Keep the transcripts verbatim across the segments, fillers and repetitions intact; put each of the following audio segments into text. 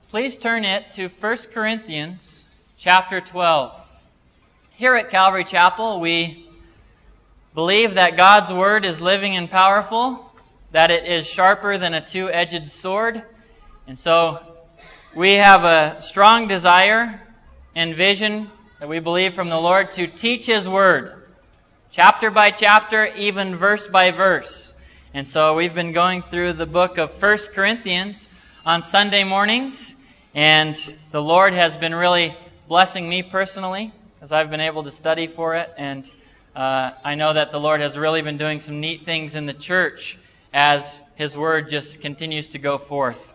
please turn it to First Corinthians chapter twelve. Here at Calvary Chapel, we believe that God's Word is living and powerful, that it is sharper than a two-edged sword. And so we have a strong desire and vision that we believe from the Lord to teach His Word, chapter by chapter, even verse by verse. And so we've been going through the book of First Corinthians on Sunday mornings, and the Lord has been really blessing me personally as I've been able to study for it, and uh, I know that the Lord has really been doing some neat things in the church as His Word just continues to go forth.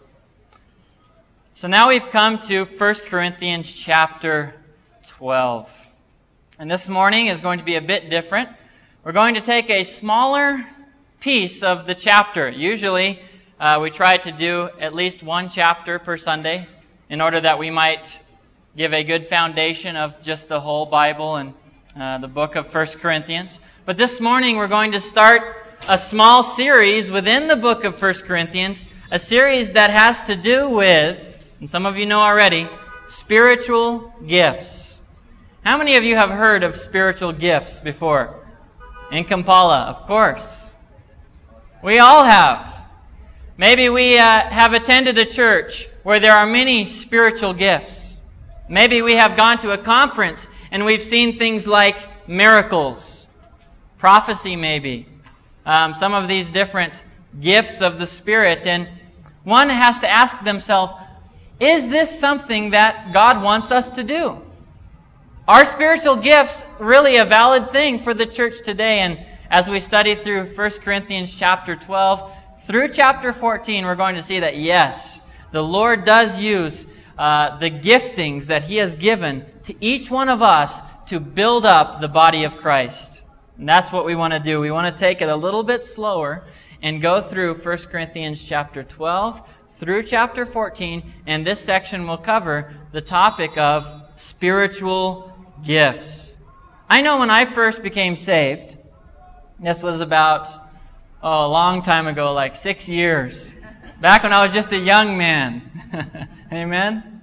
So now we've come to First Corinthians chapter twelve. And this morning is going to be a bit different. We're going to take a smaller piece of the chapter. Usually uh, we try to do at least one chapter per Sunday in order that we might give a good foundation of just the whole Bible and uh, the book of First Corinthians. But this morning we're going to start a small series within the book of First Corinthians, a series that has to do with, and some of you know already, spiritual gifts. How many of you have heard of spiritual gifts before? In Kampala, of course. We all have. Maybe we uh, have attended a church where there are many spiritual gifts. Maybe we have gone to a conference and we've seen things like miracles, prophecy maybe, um, some of these different gifts of the Spirit. And one has to ask themselves, is this something that God wants us to do? Are spiritual gifts really a valid thing for the church today? And as we study through First Corinthians chapter twelve through chapter fourteen, we're going to see that yes, the Lord does use uh, the giftings that He has given to each one of us to build up the body of Christ. And that's what we want to do. We want to take it a little bit slower and go through First Corinthians chapter twelve through chapter fourteen, and this section will cover the topic of spiritual gifts. I know when I first became saved, this was about oh, a long time ago, like six years. Back when I was just a young man. Amen?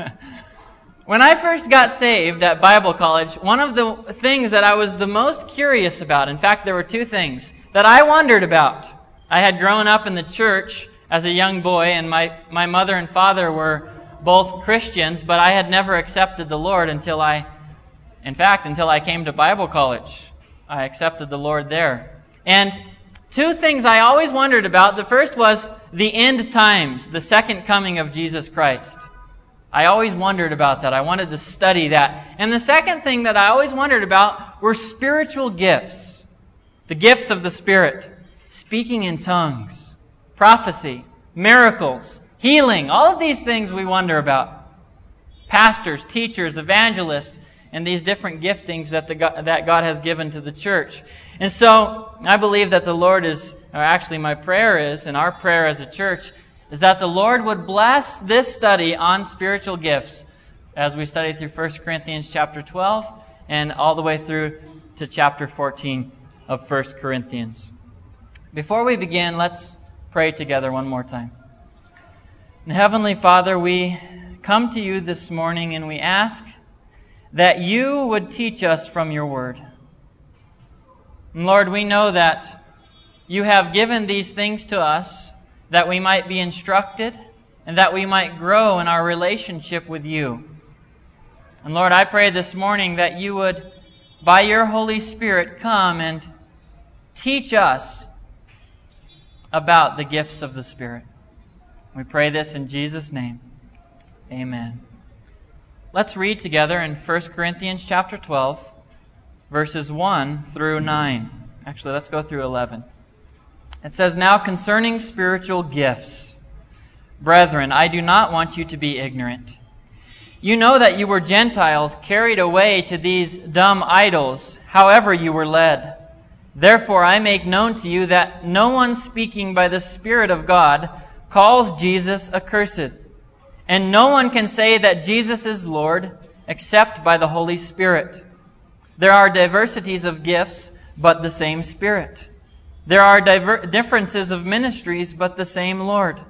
When I first got saved at Bible college, one of the things that I was the most curious about, in fact, there were two things that I wondered about. I had grown up in the church as a young boy, and my, my mother and father were both Christians, but I had never accepted the Lord until I, in fact, until I came to Bible college. I accepted the Lord there. And two things I always wondered about. The first was the end times, the second coming of Jesus Christ. I always wondered about that. I wanted to study that. And the second thing that I always wondered about were spiritual gifts. The gifts of the Spirit. Speaking in tongues, prophecy, miracles, healing. All of these things we wonder about. Pastors, teachers, evangelists, and these different giftings that the God, that God has given to the church. And so, I believe that the Lord is, or actually my prayer is, and our prayer as a church, is that the Lord would bless this study on spiritual gifts as we study through First Corinthians chapter twelve and all the way through to chapter fourteen of First Corinthians. Before we begin, let's pray together one more time. And Heavenly Father, we come to You this morning and we ask that You would teach us from Your Word. And Lord, we know that You have given these things to us that we might be instructed and that we might grow in our relationship with You. And Lord, I pray this morning that You would, by Your Holy Spirit, come and teach us about the gifts of the Spirit. We pray this in Jesus' name. Amen. Let's read together in First Corinthians chapter twelve, verses one through nine. Actually, let's go through eleven. It says, "Now concerning spiritual gifts, brethren, I do not want you to be ignorant. You know that you were Gentiles carried away to these dumb idols, however you were led. Therefore I make known to you that no one speaking by the Spirit of God calls Jesus accursed. And no one can say that Jesus is Lord except by the Holy Spirit. There are diversities of gifts, but the same Spirit. There are diver- differences of ministries, but the same Lord.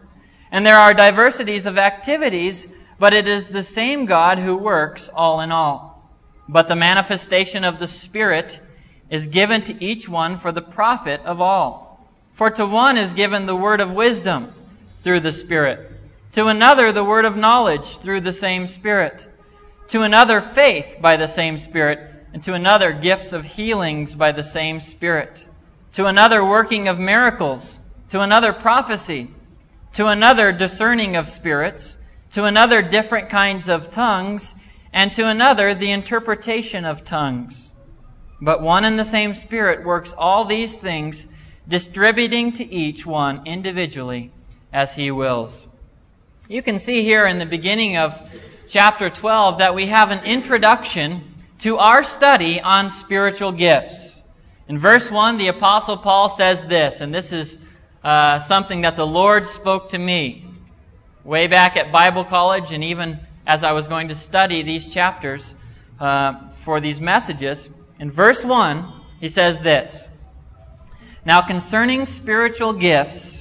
And there are diversities of activities, but it is the same God who works all in all. But the manifestation of the Spirit is given to each one for the profit of all. For to one is given the word of wisdom through the Spirit, to another the word of knowledge through the same Spirit, to another faith by the same Spirit, and to another gifts of healings by the same Spirit, to another working of miracles, to another prophecy, to another discerning of spirits, to another different kinds of tongues, and to another the interpretation of tongues. But one and the same Spirit works all these things, distributing to each one individually as He wills. You can see here in the beginning of chapter twelve that we have an introduction to our study on spiritual gifts. In verse one, the Apostle Paul says this, and this is uh, something that the Lord spoke to me way back at Bible college, and even as I was going to study these chapters uh, for these messages. In verse one, he says this, "Now concerning spiritual gifts,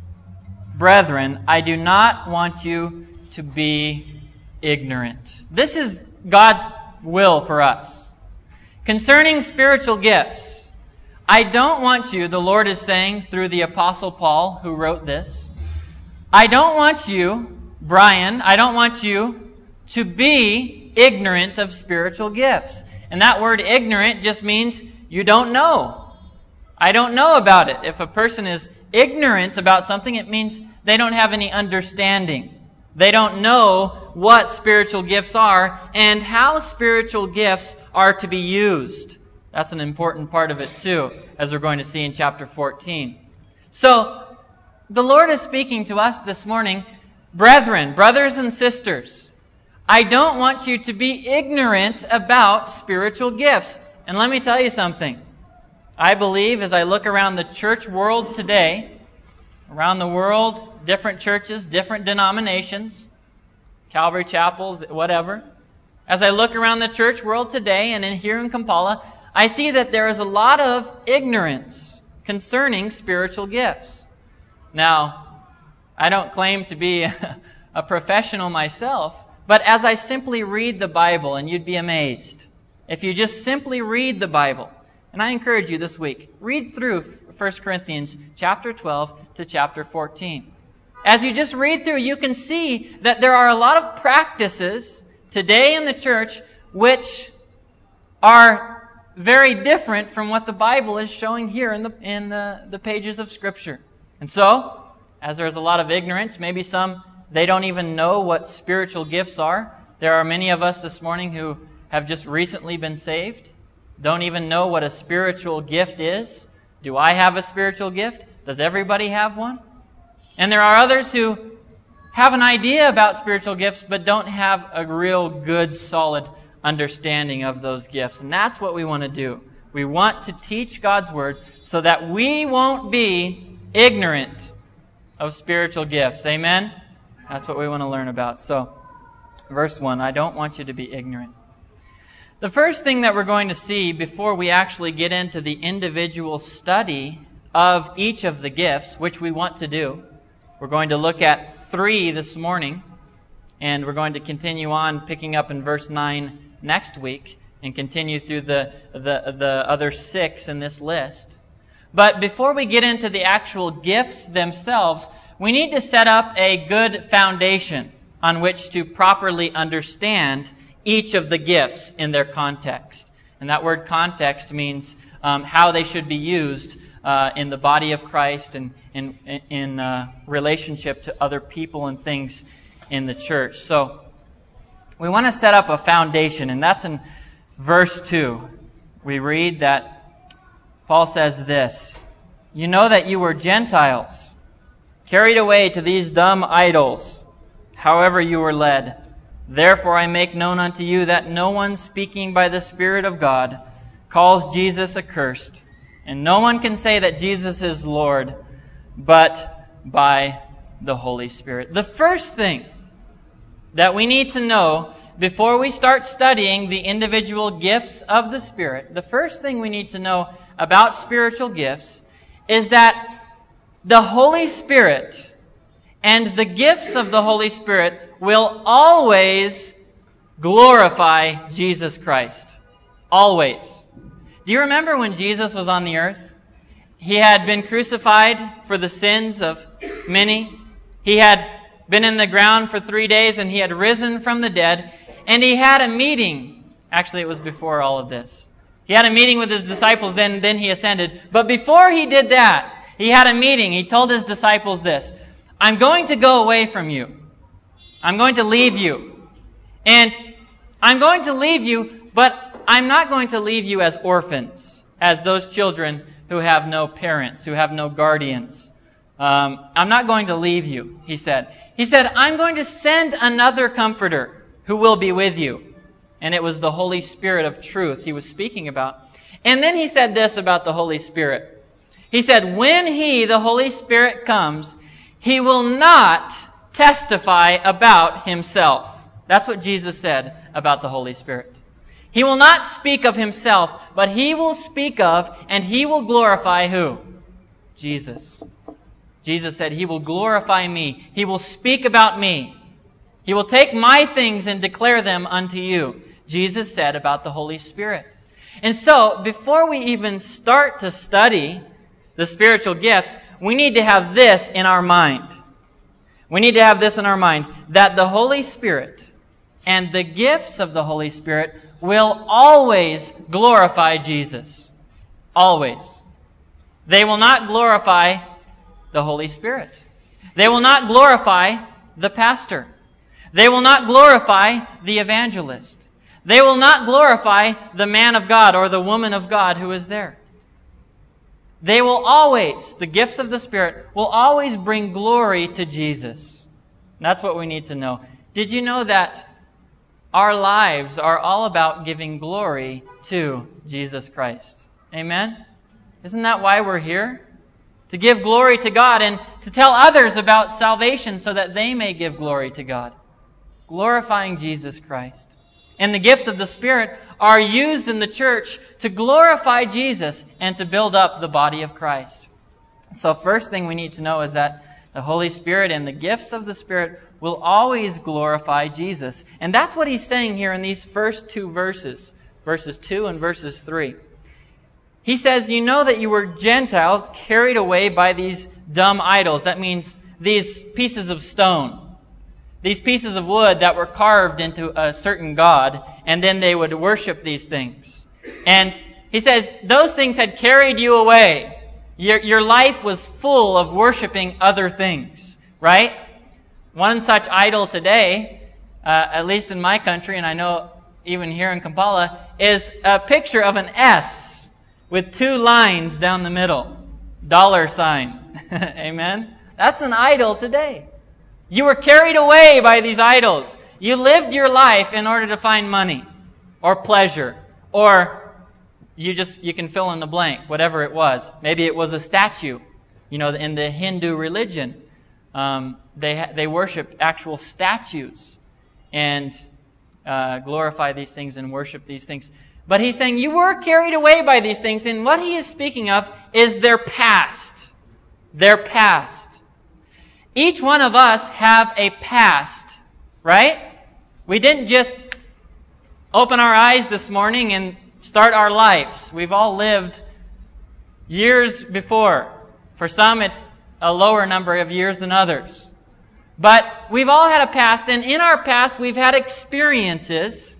brethren, I do not want you to be ignorant." This is God's will for us. Concerning spiritual gifts, I don't want you, the Lord is saying through the Apostle Paul who wrote this, I don't want you, Brian, I don't want you to be ignorant of spiritual gifts. And that word ignorant just means you don't know. I don't know about it. If a person is ignorant about something, it means they don't have any understanding. They don't know what spiritual gifts are and how spiritual gifts are to be used. That's an important part of it too, as we're going to see in chapter fourteen. So, the Lord is speaking to us this morning, brethren, brothers and sisters, I don't want you to be ignorant about spiritual gifts. And let me tell you something. I believe as I look around the church world today, around the world, different churches, different denominations, Calvary chapels, whatever. As I look around the church world today and in here in Kampala, I see that there is a lot of ignorance concerning spiritual gifts. Now, I don't claim to be a professional myself, but as I simply read the Bible, and you'd be amazed, if you just simply read the Bible, and I encourage you this week, read through First Corinthians chapter twelve to chapter fourteen. As you just read through, you can see that there are a lot of practices today in the church which are very different from what the Bible is showing here in the in the, the pages of Scripture. And so, as there's a lot of ignorance, maybe some, they don't even know what spiritual gifts are. There are many of us this morning who have just recently been saved, don't even know what a spiritual gift is. Do I have a spiritual gift? Does everybody have one? And there are others who have an idea about spiritual gifts, but don't have a real good, solid understanding of those gifts. And that's what we want to do. We want to teach God's Word so that we won't be ignorant of spiritual gifts. Amen? That's what we want to learn about. So, verse one, I don't want you to be ignorant. The first thing that we're going to see before we actually get into the individual study of each of the gifts, which we want to do, we're going to look at three this morning, and we're going to continue on picking up in verse nine next week and continue through the, the, the other six in this list. But before we get into the actual gifts themselves, we need to set up a good foundation on which to properly understand each of the gifts in their context. And that word context means um, how they should be used uh, in the body of Christ and in, in, in uh, relationship to other people and things in the church. So we want to set up a foundation, and that's in verse two. We read that Paul says this, "You know that you were Gentiles, carried away to these dumb idols, however you were led. Therefore I make known unto you that no one speaking by the Spirit of God calls Jesus accursed, and no one can say that Jesus is Lord, but by the Holy Spirit." The first thing that we need to know before we start studying the individual gifts of the Spirit, the first thing we need to know about spiritual gifts is that the Holy Spirit and the gifts of the Holy Spirit will always glorify Jesus Christ. Always. Do you remember when Jesus was on the earth? He had been crucified for the sins of many. He had been in the ground for three days and he had risen from the dead. And he had a meeting. Actually, it was before all of this. He had a meeting with his disciples, then, then he ascended. But before he did that, he had a meeting. He told his disciples this: I'm going to go away from you. I'm going to leave you. And I'm going to leave you, but I'm not going to leave you as orphans, as those children who have no parents, who have no guardians. Um, I'm not going to leave you, he said. He said, I'm going to send another comforter who will be with you. And it was the Holy Spirit of truth he was speaking about. And then he said this about the Holy Spirit. He said, when he, the Holy Spirit, comes, he will not testify about himself. That's what Jesus said about the Holy Spirit. He will not speak of himself, but he will speak of and he will glorify who? Jesus. Jesus said, he will glorify me. He will speak about me. He will take my things and declare them unto you. Jesus said about the Holy Spirit. And so, before we even start to study the spiritual gifts, we need to have this in our mind. We need to have this in our mind, that the Holy Spirit and the gifts of the Holy Spirit will always glorify Jesus. Always. They will not glorify the Holy Spirit. They will not glorify the pastor. They will not glorify the evangelist. They will not glorify the man of God or the woman of God who is there. They will always, the gifts of the Spirit, will always bring glory to Jesus. And that's what we need to know. Did you know that our lives are all about giving glory to Jesus Christ? Amen? Isn't that why we're here? To give glory to God and to tell others about salvation so that they may give glory to God. Glorifying Jesus Christ. And the gifts of the Spirit are used in the church to glorify Jesus and to build up the body of Christ. So first thing we need to know is that the Holy Spirit and the gifts of the Spirit will always glorify Jesus. And that's what he's saying here in these first two verses, verses two and verses three. He says, you know that you were Gentiles carried away by these dumb idols. That means these pieces of stone. These pieces of wood that were carved into a certain god, and then they would worship these things. And he says, those things had carried you away. Your, your life was full of worshiping other things, right? One such idol today, uh, at least in my country, and I know even here in Kampala, is a picture of an S with two lines down the middle. Dollar sign. Amen? That's an idol today. You were carried away by these idols. You lived your life in order to find money or pleasure, or you just you can fill in the blank, whatever it was. Maybe it was a statue. You know, in the Hindu religion, um, they they worship actual statues and uh, glorify these things and worship these things. But he's saying you were carried away by these things, and what he is speaking of is their past. Their past. Each one of us have a past, right? We didn't just open our eyes this morning and start our lives. We've all lived years before. For some, it's a lower number of years than others. But we've all had a past, and in our past, we've had experiences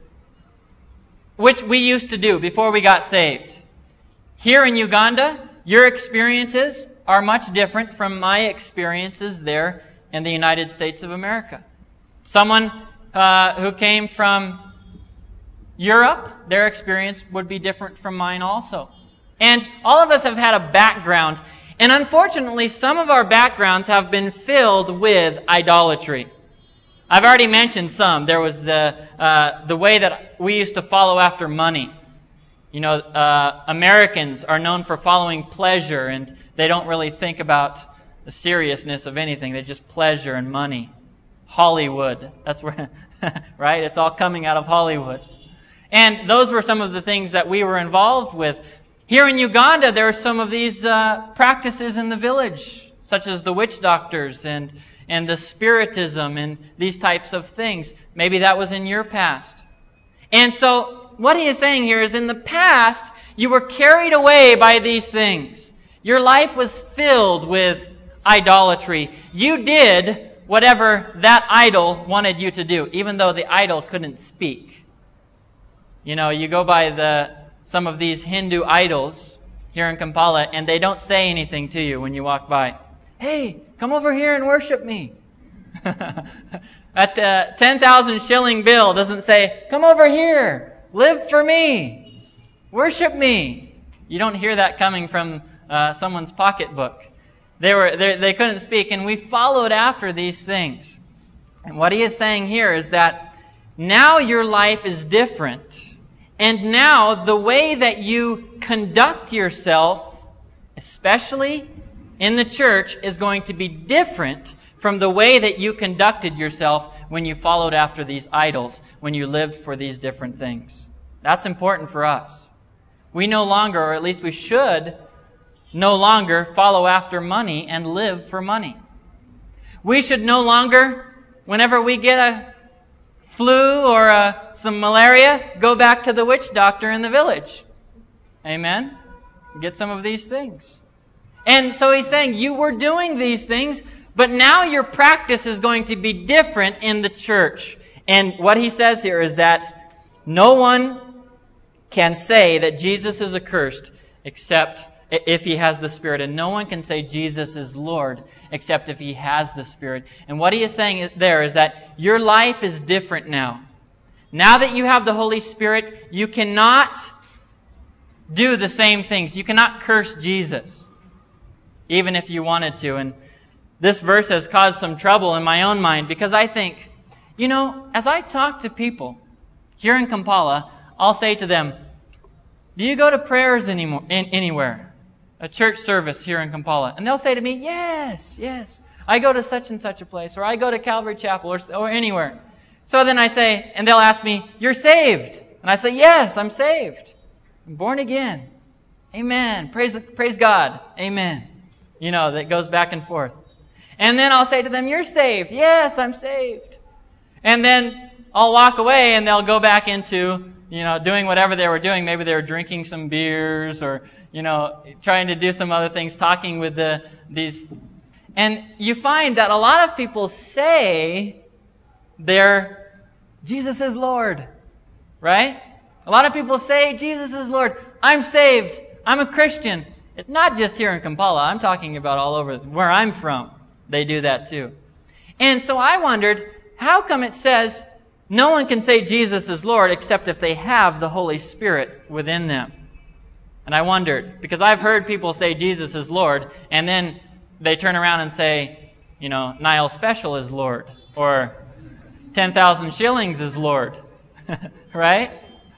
which we used to do before we got saved. Here in Uganda, your experiences are much different from my experiences there in the United States of America. Someone uh, who came from Europe, their experience would be different from mine also. And all of us have had a background. And unfortunately, some of our backgrounds have been filled with idolatry. I've already mentioned some. There was the uh, the way that we used to follow after money. You know, uh, Americans are known for following pleasure, and they don't really think about the seriousness of anything. They just pleasure and money. Hollywood. That's where, right? It's all coming out of Hollywood. And those were some of the things that we were involved with. Here in Uganda, there are some of these uh, practices in the village, such as the witch doctors and and the Spiritism and these types of things. Maybe that was in your past. And so what he is saying here is in the past, you were carried away by these things. Your life was filled with idolatry. You did whatever that idol wanted you to do, even though the idol couldn't speak. You know, you go by the some of these Hindu idols here in Kampala, and they don't say anything to you when you walk by. Hey, come over here and worship me. At the ten thousand shilling bill doesn't say, come over here, live for me, worship me. You don't hear that coming from uh, someone's pocketbook. They were they, they couldn't speak, and we followed after these things. And what he is saying here is that now your life is different. And now the way that you conduct yourself, especially in the church, is going to be different from the way that you conducted yourself when you followed after these idols, when you lived for these different things. That's important for us. We no longer, or at least we should, no longer follow after money and live for money. We should no longer, whenever we get a flu or a, some malaria, go back to the witch doctor in the village. Amen? Get some of these things. And so he's saying, you were doing these things, but now your practice is going to be different in the church. And what he says here is that no one can say that Jesus is accursed except if he has the Spirit. And no one can say Jesus is Lord except if he has the Spirit. And what he is saying there is that your life is different now. Now that you have the Holy Spirit, you cannot do the same things. You cannot curse Jesus, even if you wanted to. And this verse has caused some trouble in my own mind because I think, you know, as I talk to people here in Kampala, I'll say to them, do you go to prayers anymore, in, anywhere? A church service here in Kampala. And they'll say to me, yes, yes. I go to such and such a place, or I go to Calvary Chapel, or, or anywhere. So then I say, and they'll ask me, you're saved? And I say, yes, I'm saved. I'm born again. Amen. Praise, praise God. Amen. You know, that goes back and forth. And then I'll say to them, you're saved. Yes, I'm saved. And then I'll walk away and they'll go back into, you know, doing whatever they were doing. Maybe they were drinking some beers or, you know, trying to do some other things, talking with the these. And you find that a lot of people say they're, Jesus is Lord, right? A lot of people say, Jesus is Lord. I'm saved. I'm a Christian. It's not just here in Kampala. I'm talking about all over where I'm from. They do that too. And so I wondered, how come it says no one can say Jesus is Lord except if they have the Holy Spirit within them? And I wondered, because I've heard people say Jesus is Lord, and then they turn around and say, you know, Nile Special is Lord, or ten thousand shillings is Lord, right?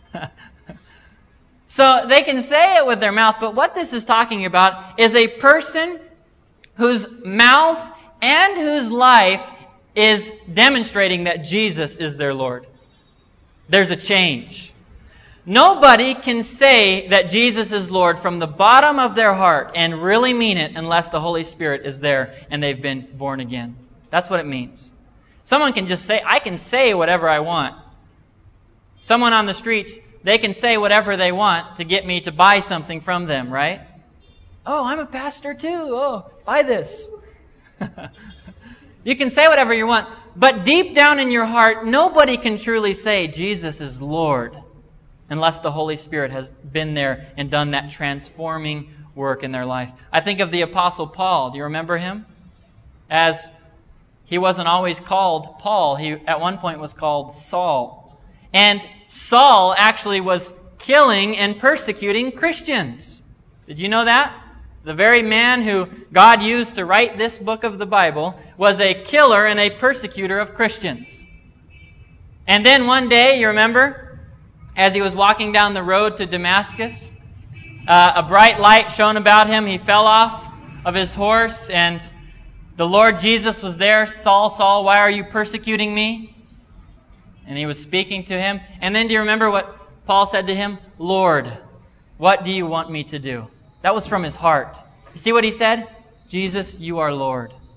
So they can say it with their mouth, but what this is talking about is a person whose mouth and whose life is demonstrating that Jesus is their Lord. There's a change. Nobody can say that Jesus is Lord from the bottom of their heart and really mean it unless the Holy Spirit is there and they've been born again. That's what it means. Someone can just say, I can say whatever I want. Someone on the streets, they can say whatever they want to get me to buy something from them, right? Oh, I'm a pastor too. Oh, buy this. You can say whatever you want, but deep down in your heart, nobody can truly say Jesus is Lord unless the Holy Spirit has been there and done that transforming work in their life. I think of the Apostle Paul. Do you remember him? As he wasn't always called Paul. He at one point was called Saul. And Saul actually was killing and persecuting Christians. Did you know that? The very man who God used to write this book of the Bible was a killer and a persecutor of Christians. And then one day, you remember, as he was walking down the road to Damascus, uh, a bright light shone about him. He fell off of his horse, and the Lord Jesus was there. Saul, Saul, why are you persecuting me? And he was speaking to him. And then do you remember what Paul said to him? Lord, what do you want me to do? That was from his heart. You see what he said? Jesus, you are Lord.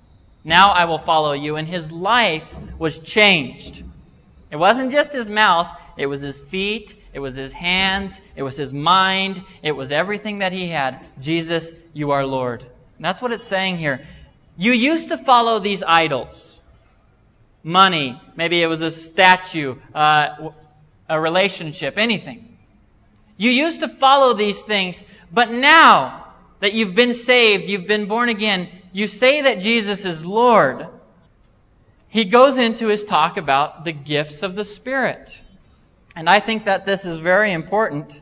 Now I will follow you. And his life was changed. It wasn't just his mouth. It was his feet. It was his hands. It was his mind. It was everything that he had. Jesus, you are Lord. And that's what it's saying here. You used to follow these idols. Money. Maybe it was a statue, uh, a relationship, anything. You used to follow these things, but now that you've been saved, you've been born again, you say that Jesus is Lord. He goes into his talk about the gifts of the Spirit. And I think that this is very important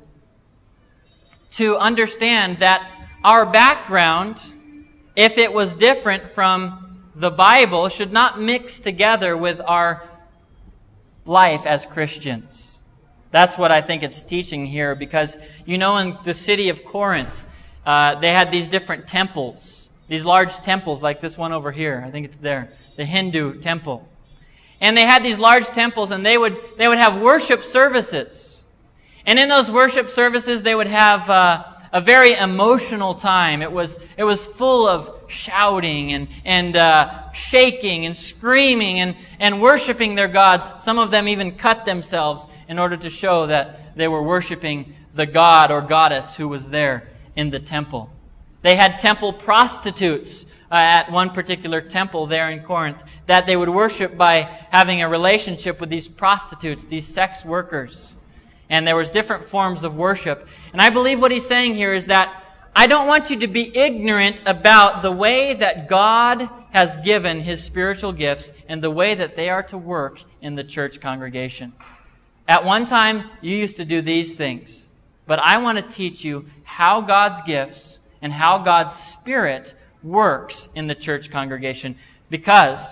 to understand that our background, if it was different from the Bible, should not mix together with our life as Christians. That's what I think it's teaching here, because, you know, in the city of Corinth, uh, they had these different temples, these large temples like this one over here. I think it's there, the Hindu temple. And they had these large temples, and they would they would have worship services. And in those worship services, they would have uh, a very emotional time. It was it was full of shouting and and uh, shaking and screaming and and worshiping their gods. Some of them even cut themselves in order to show that they were worshiping the god or goddess who was there in the temple. They had temple prostitutes uh, at one particular temple there in Corinth that they would worship by having a relationship with these prostitutes, these sex workers. And there was different forms of worship. And I believe what he's saying here is that I don't want you to be ignorant about the way that God has given His spiritual gifts and the way that they are to work in the church congregation. At one time, you used to do these things. But I want to teach you how God's gifts and how God's Spirit works in the church congregation. Because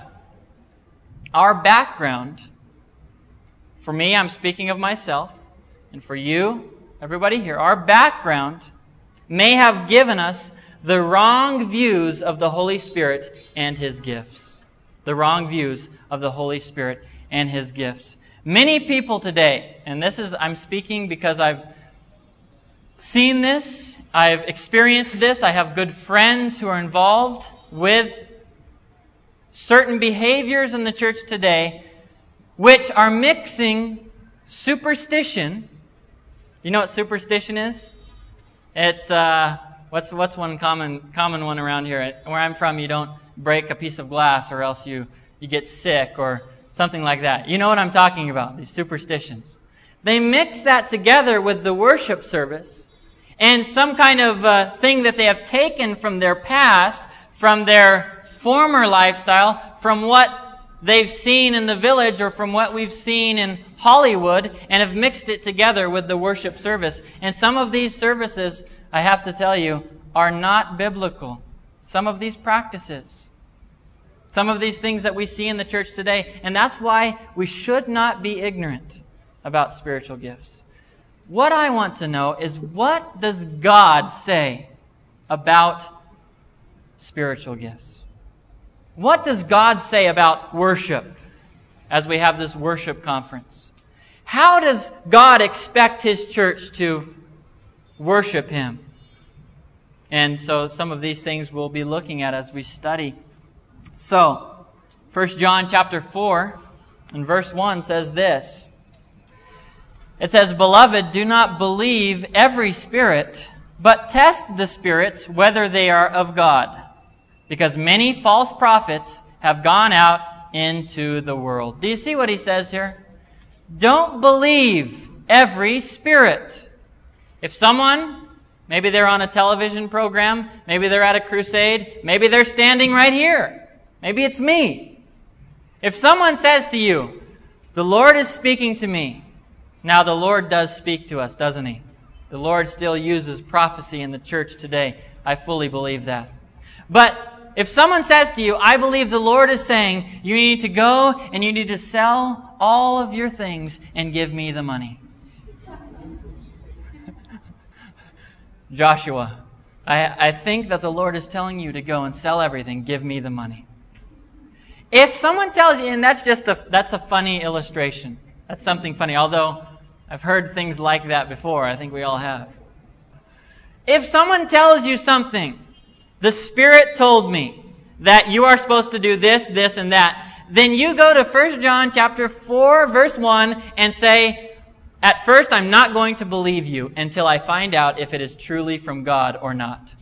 our background, for me, I'm speaking of myself, and for you, everybody here, our background may have given us the wrong views of the Holy Spirit and His gifts. The wrong views of the Holy Spirit and His gifts. Many people today, and this is, I'm speaking because I've seen this, I've experienced this, I have good friends who are involved with certain behaviors in the church today which are mixing superstition. You know what superstition is? It's, uh, what's what's one common common one around here? Where I'm from, you don't break a piece of glass or else you, you get sick or something like that. You know what I'm talking about, these superstitions. They mix that together with the worship service and some kind of uh, thing that they have taken from their past, from their former lifestyle, from what they've seen in the village or from what we've seen in Hollywood, and have mixed it together with the worship service. And some of these services, I have to tell you, are not biblical. Some of these practices. Some of these things that we see in the church today. And that's why we should not be ignorant about spiritual gifts. What I want to know is, what does God say about spiritual gifts? What does God say about worship as we have this worship conference? How does God expect His church to worship Him? And so some of these things we'll be looking at as we study. So, First John chapter four and verse one says this. It says, "Beloved, do not believe every spirit, but test the spirits whether they are of God. Because many false prophets have gone out into the world." Do you see what he says here? Don't believe every spirit. If someone, maybe they're on a television program, maybe they're at a crusade, maybe they're standing right here. Maybe it's me. If someone says to you, "The Lord is speaking to me." Now the Lord does speak to us, doesn't He? The Lord still uses prophecy in the church today. I fully believe that. But if someone says to you, "I believe the Lord is saying you need to go and you need to sell all of your things and give me the money." Joshua, I, I think that the Lord is telling you to go and sell everything, give me the money. If someone tells you, and that's just a, that's a funny illustration. That's something funny, although I've heard things like that before. I think we all have. If someone tells you something, "The Spirit told me," that you are supposed to do this, this, and that, then you go to First John chapter four, verse one, and say, at first I'm not going to believe you until I find out if it is truly from God or not.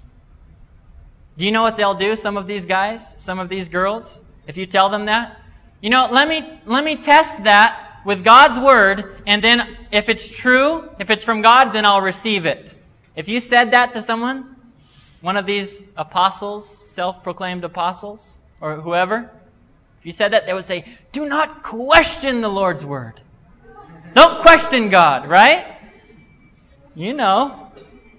Do you know what they'll do, some of these guys, some of these girls, if you tell them that? You know, let me let me test that with God's Word, and then if it's true, if it's from God, then I'll receive it. If you said that to someone, one of these apostles, self-proclaimed apostles, or whoever, if you said that, they would say, do not question the Lord's Word. Don't question God, right? You know.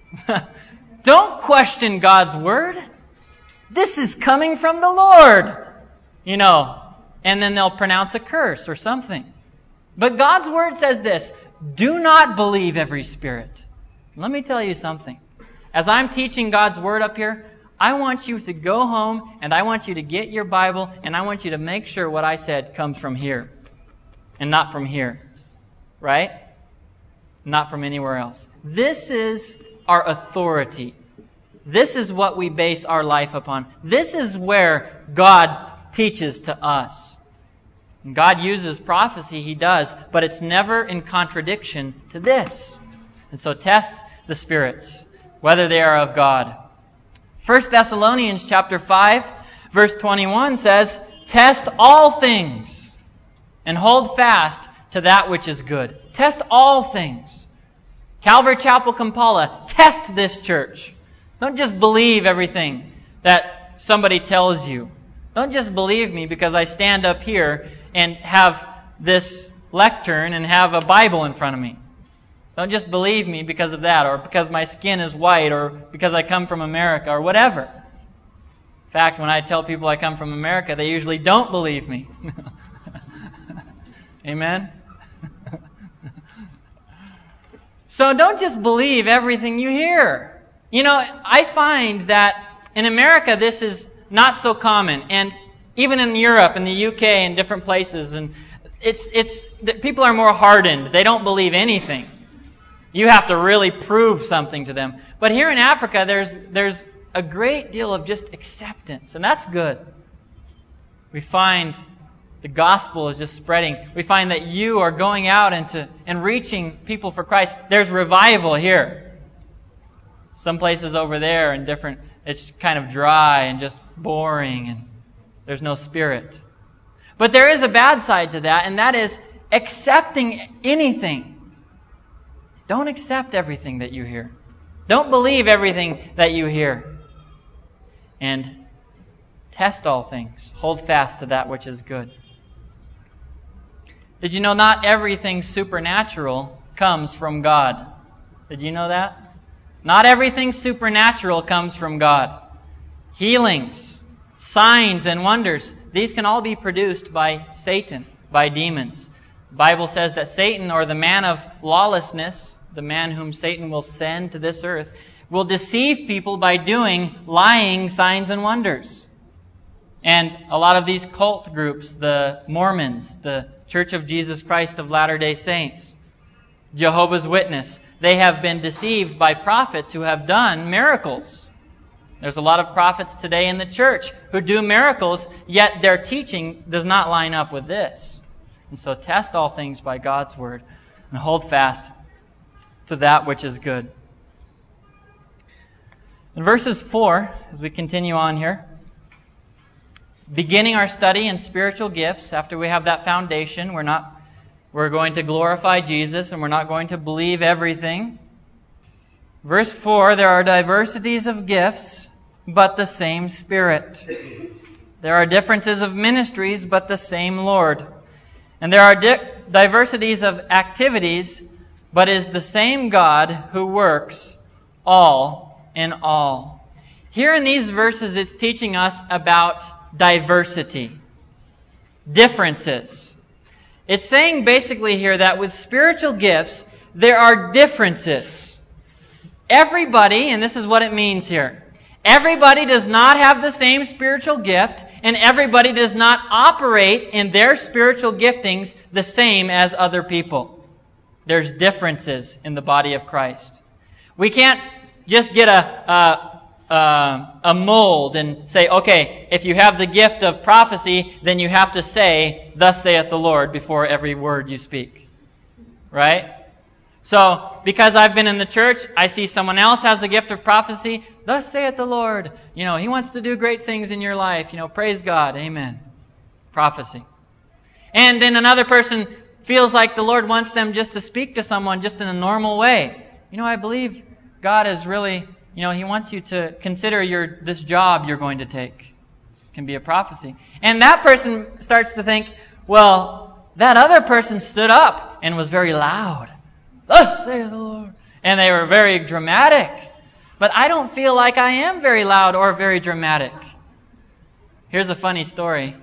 Don't question God's Word. This is coming from the Lord. You know. And then they'll pronounce a curse or something. But God's Word says this, do not believe every spirit. Let me tell you something. As I'm teaching God's Word up here, I want you to go home and I want you to get your Bible and I want you to make sure what I said comes from here and not from here. Right? Not from anywhere else. This is our authority. This is what we base our life upon. This is where God teaches to us. And God uses prophecy, He does, but it's never in contradiction to this. And so test the spirits, whether they are of God. First Thessalonians chapter five, verse twenty-one says, test all things and hold fast to that which is good. Test all things. Calvary Chapel, Kampala, test this church. Don't just believe everything that somebody tells you. Don't just believe me because I stand up here and have this lectern and have a Bible in front of me. Don't just believe me because of that, or because my skin is white, or because I come from America, or whatever. In fact, when I tell people I come from America, they usually don't believe me. Amen? So don't just believe everything you hear. You know, I find that in America this is not so common, and even in Europe and the U K and different places, and it's it's people are more hardened. They don't believe anything. You have to really prove something to them. But here in Africa, there's there's a great deal of just acceptance, and that's good. We find the gospel is just spreading. We find that you are going out into and reaching people for Christ. There's revival here. Some places over there and different, it's kind of dry and just boring and there's no spirit. But there is a bad side to that, and that is accepting anything. Don't accept everything that you hear. Don't believe everything that you hear. And test all things. Hold fast to that which is good. Did you know not everything supernatural comes from God? Did you know that? Not everything supernatural comes from God. Healings, signs, and wonders, these can all be produced by Satan, by demons. The Bible says that Satan, or the man of lawlessness, the man whom Satan will send to this earth, will deceive people by doing lying signs and wonders. And a lot of these cult groups, the Mormons, the Church of Jesus Christ of Latter-day Saints, Jehovah's Witness, they have been deceived by prophets who have done miracles. There's a lot of prophets today in the church who do miracles, yet their teaching does not line up with this. And so test all things by God's Word and hold fast to that which is good. In verses four, as we continue on here, beginning our study in spiritual gifts, after we have that foundation, we're not we're going to glorify Jesus and we're not going to believe everything. Verse four, there are diversities of gifts, but the same Spirit. There are differences of ministries, but the same Lord. And there are di- diversities of activities, but is the same God who works all in all. Here in these verses, it's teaching us about diversity, differences. It's saying basically here that with spiritual gifts, there are differences. Everybody, and this is what it means here, everybody does not have the same spiritual gift, and everybody does not operate in their spiritual giftings the same as other people. There's differences in the body of Christ. We can't just get a, a, uh, a mold and say, okay, if you have the gift of prophecy, then you have to say, "Thus saith the Lord," before every word you speak. Right? So, because I've been in the church, I see someone else has the gift of prophecy. "Thus saith the Lord." You know, He wants to do great things in your life. You know, praise God. Amen. Prophecy. And then another person feels like the Lord wants them just to speak to someone just in a normal way. You know, I believe God is really, you know, He wants you to consider your this job you're going to take. It can be a prophecy. And that person starts to think, well, that other person stood up and was very loud. "Thus saith the Lord." And they were very dramatic. But I don't feel like I am very loud or very dramatic. Here's a funny story.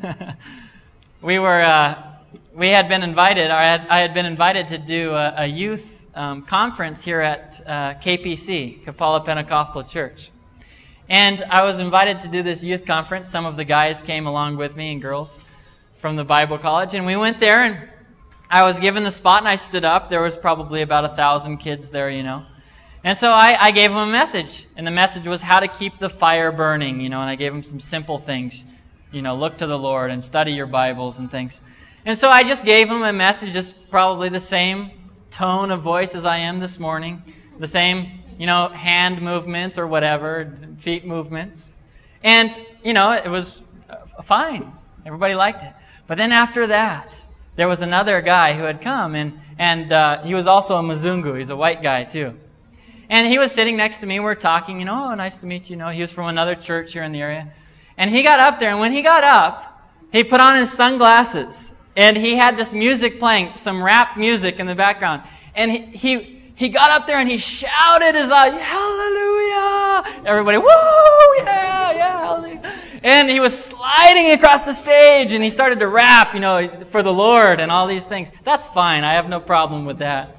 we were, uh, we had been invited, or I had, I had been invited to do a, a youth um, conference here at uh, K P C, Kapala Pentecostal Church. And I was invited to do this youth conference. Some of the guys came along with me and girls from the Bible college. And we went there and I was given the spot and I stood up. There was probably about a thousand kids there, you know. And so I, I gave them a message. And the message was how to keep the fire burning, you know. And I gave them some simple things. You know, look to the Lord and study your Bibles and things. And so I just gave them a message, just probably the same tone of voice as I am this morning. The same, you know, hand movements or whatever, feet movements. And, you know, it was fine. Everybody liked it. But then after that, there was another guy who had come, and, and uh, he was also a Mzungu. He's a white guy, too. And he was sitting next to me. We were talking, you know, "Oh, nice to meet you." You know, he was from another church here in the area. And he got up there, and when he got up, he put on his sunglasses, and he had this music playing, some rap music in the background. And he he, he got up there, and he shouted his out, "Hallelujah!" Everybody, "Woo! Yeah, yeah, hallelujah!" And he was sliding across the stage, and he started to rap, you know, for the Lord and all these things. That's fine. I have no problem with that.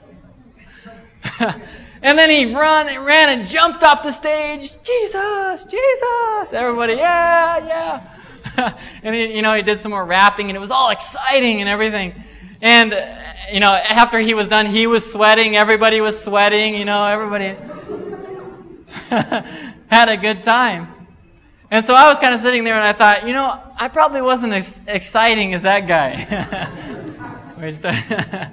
And then he run, ran and jumped off the stage. "Jesus, Jesus!" Everybody, "Yeah, yeah." And he, you know, he did some more rapping, and it was all exciting and everything. And you know, after he was done, he was sweating. Everybody was sweating. You know, everybody had a good time. And so I was kind of sitting there, and I thought, you know, I probably wasn't as exciting as that guy. we, started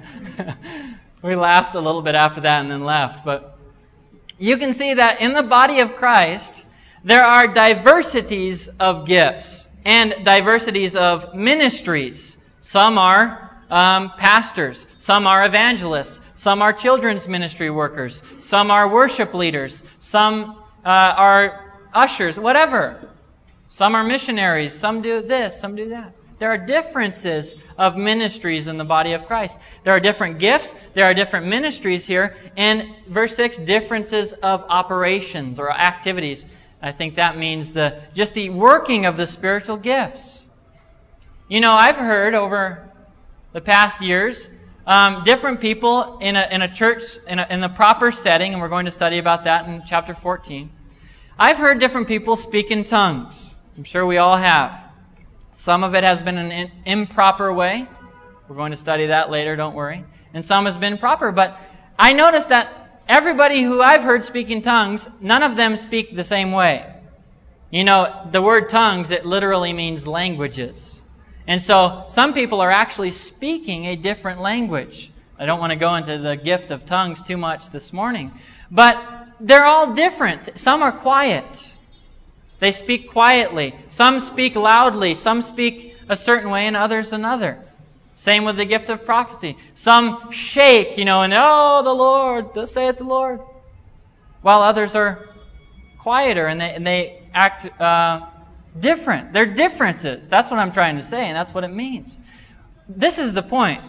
we laughed a little bit after that and then left. But you can see that in the body of Christ, there are diversities of gifts and diversities of ministries. Some are um, pastors. Some are evangelists. Some are children's ministry workers. Some are worship leaders. Some uh, are ushers, whatever. Some are missionaries. Some do this, some do that. There are differences of ministries in the body of Christ. There are different gifts. There are different ministries here. And verse six, differences of operations or activities. I think that means the just the working of the spiritual gifts. You know, I've heard over the past years, um, different people in a in a church, in a, in the proper setting, and we're going to study about that in chapter fourteen. I've heard different people speak in tongues. I'm sure we all have. Some of it has been an improper way. We're going to study that later, don't worry. And some has been proper. But I noticed that everybody who I've heard speak in tongues, none of them speak the same way. You know, the word tongues, it literally means languages. And so some people are actually speaking a different language. I don't want to go into the gift of tongues too much this morning. But they're all different. Some are quiet. They speak quietly. Some speak loudly. Some speak a certain way and others another. Same with the gift of prophecy. Some shake, you know, and, "Oh, the Lord, thus saith the Lord." While others are quieter and they, and they act uh, different. They're differences. That's what I'm trying to say, and that's what it means. This is the point.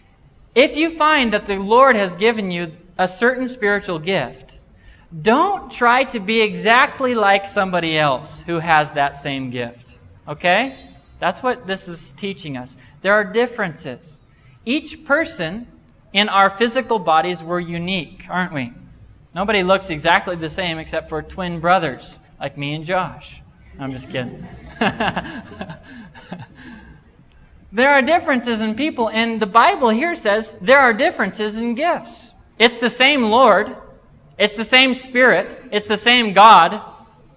If you find that the Lord has given you a certain spiritual gift, don't try to be exactly like somebody else who has that same gift. Okay? That's what this is teaching us. There are differences. Each person in our physical bodies, we're unique, aren't we? Nobody looks exactly the same except for twin brothers like me and Josh. I'm just kidding. There are differences in people, and the Bible here says there are differences in gifts. It's the same Lord. It's the same Spirit. It's the same God.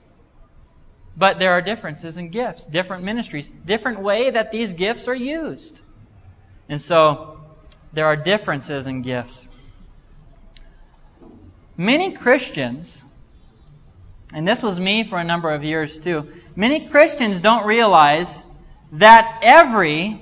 But there are differences in gifts, different ministries, different way that these gifts are used. And so, there are differences in gifts. Many Christians, and this was me for a number of years too, many Christians don't realize that every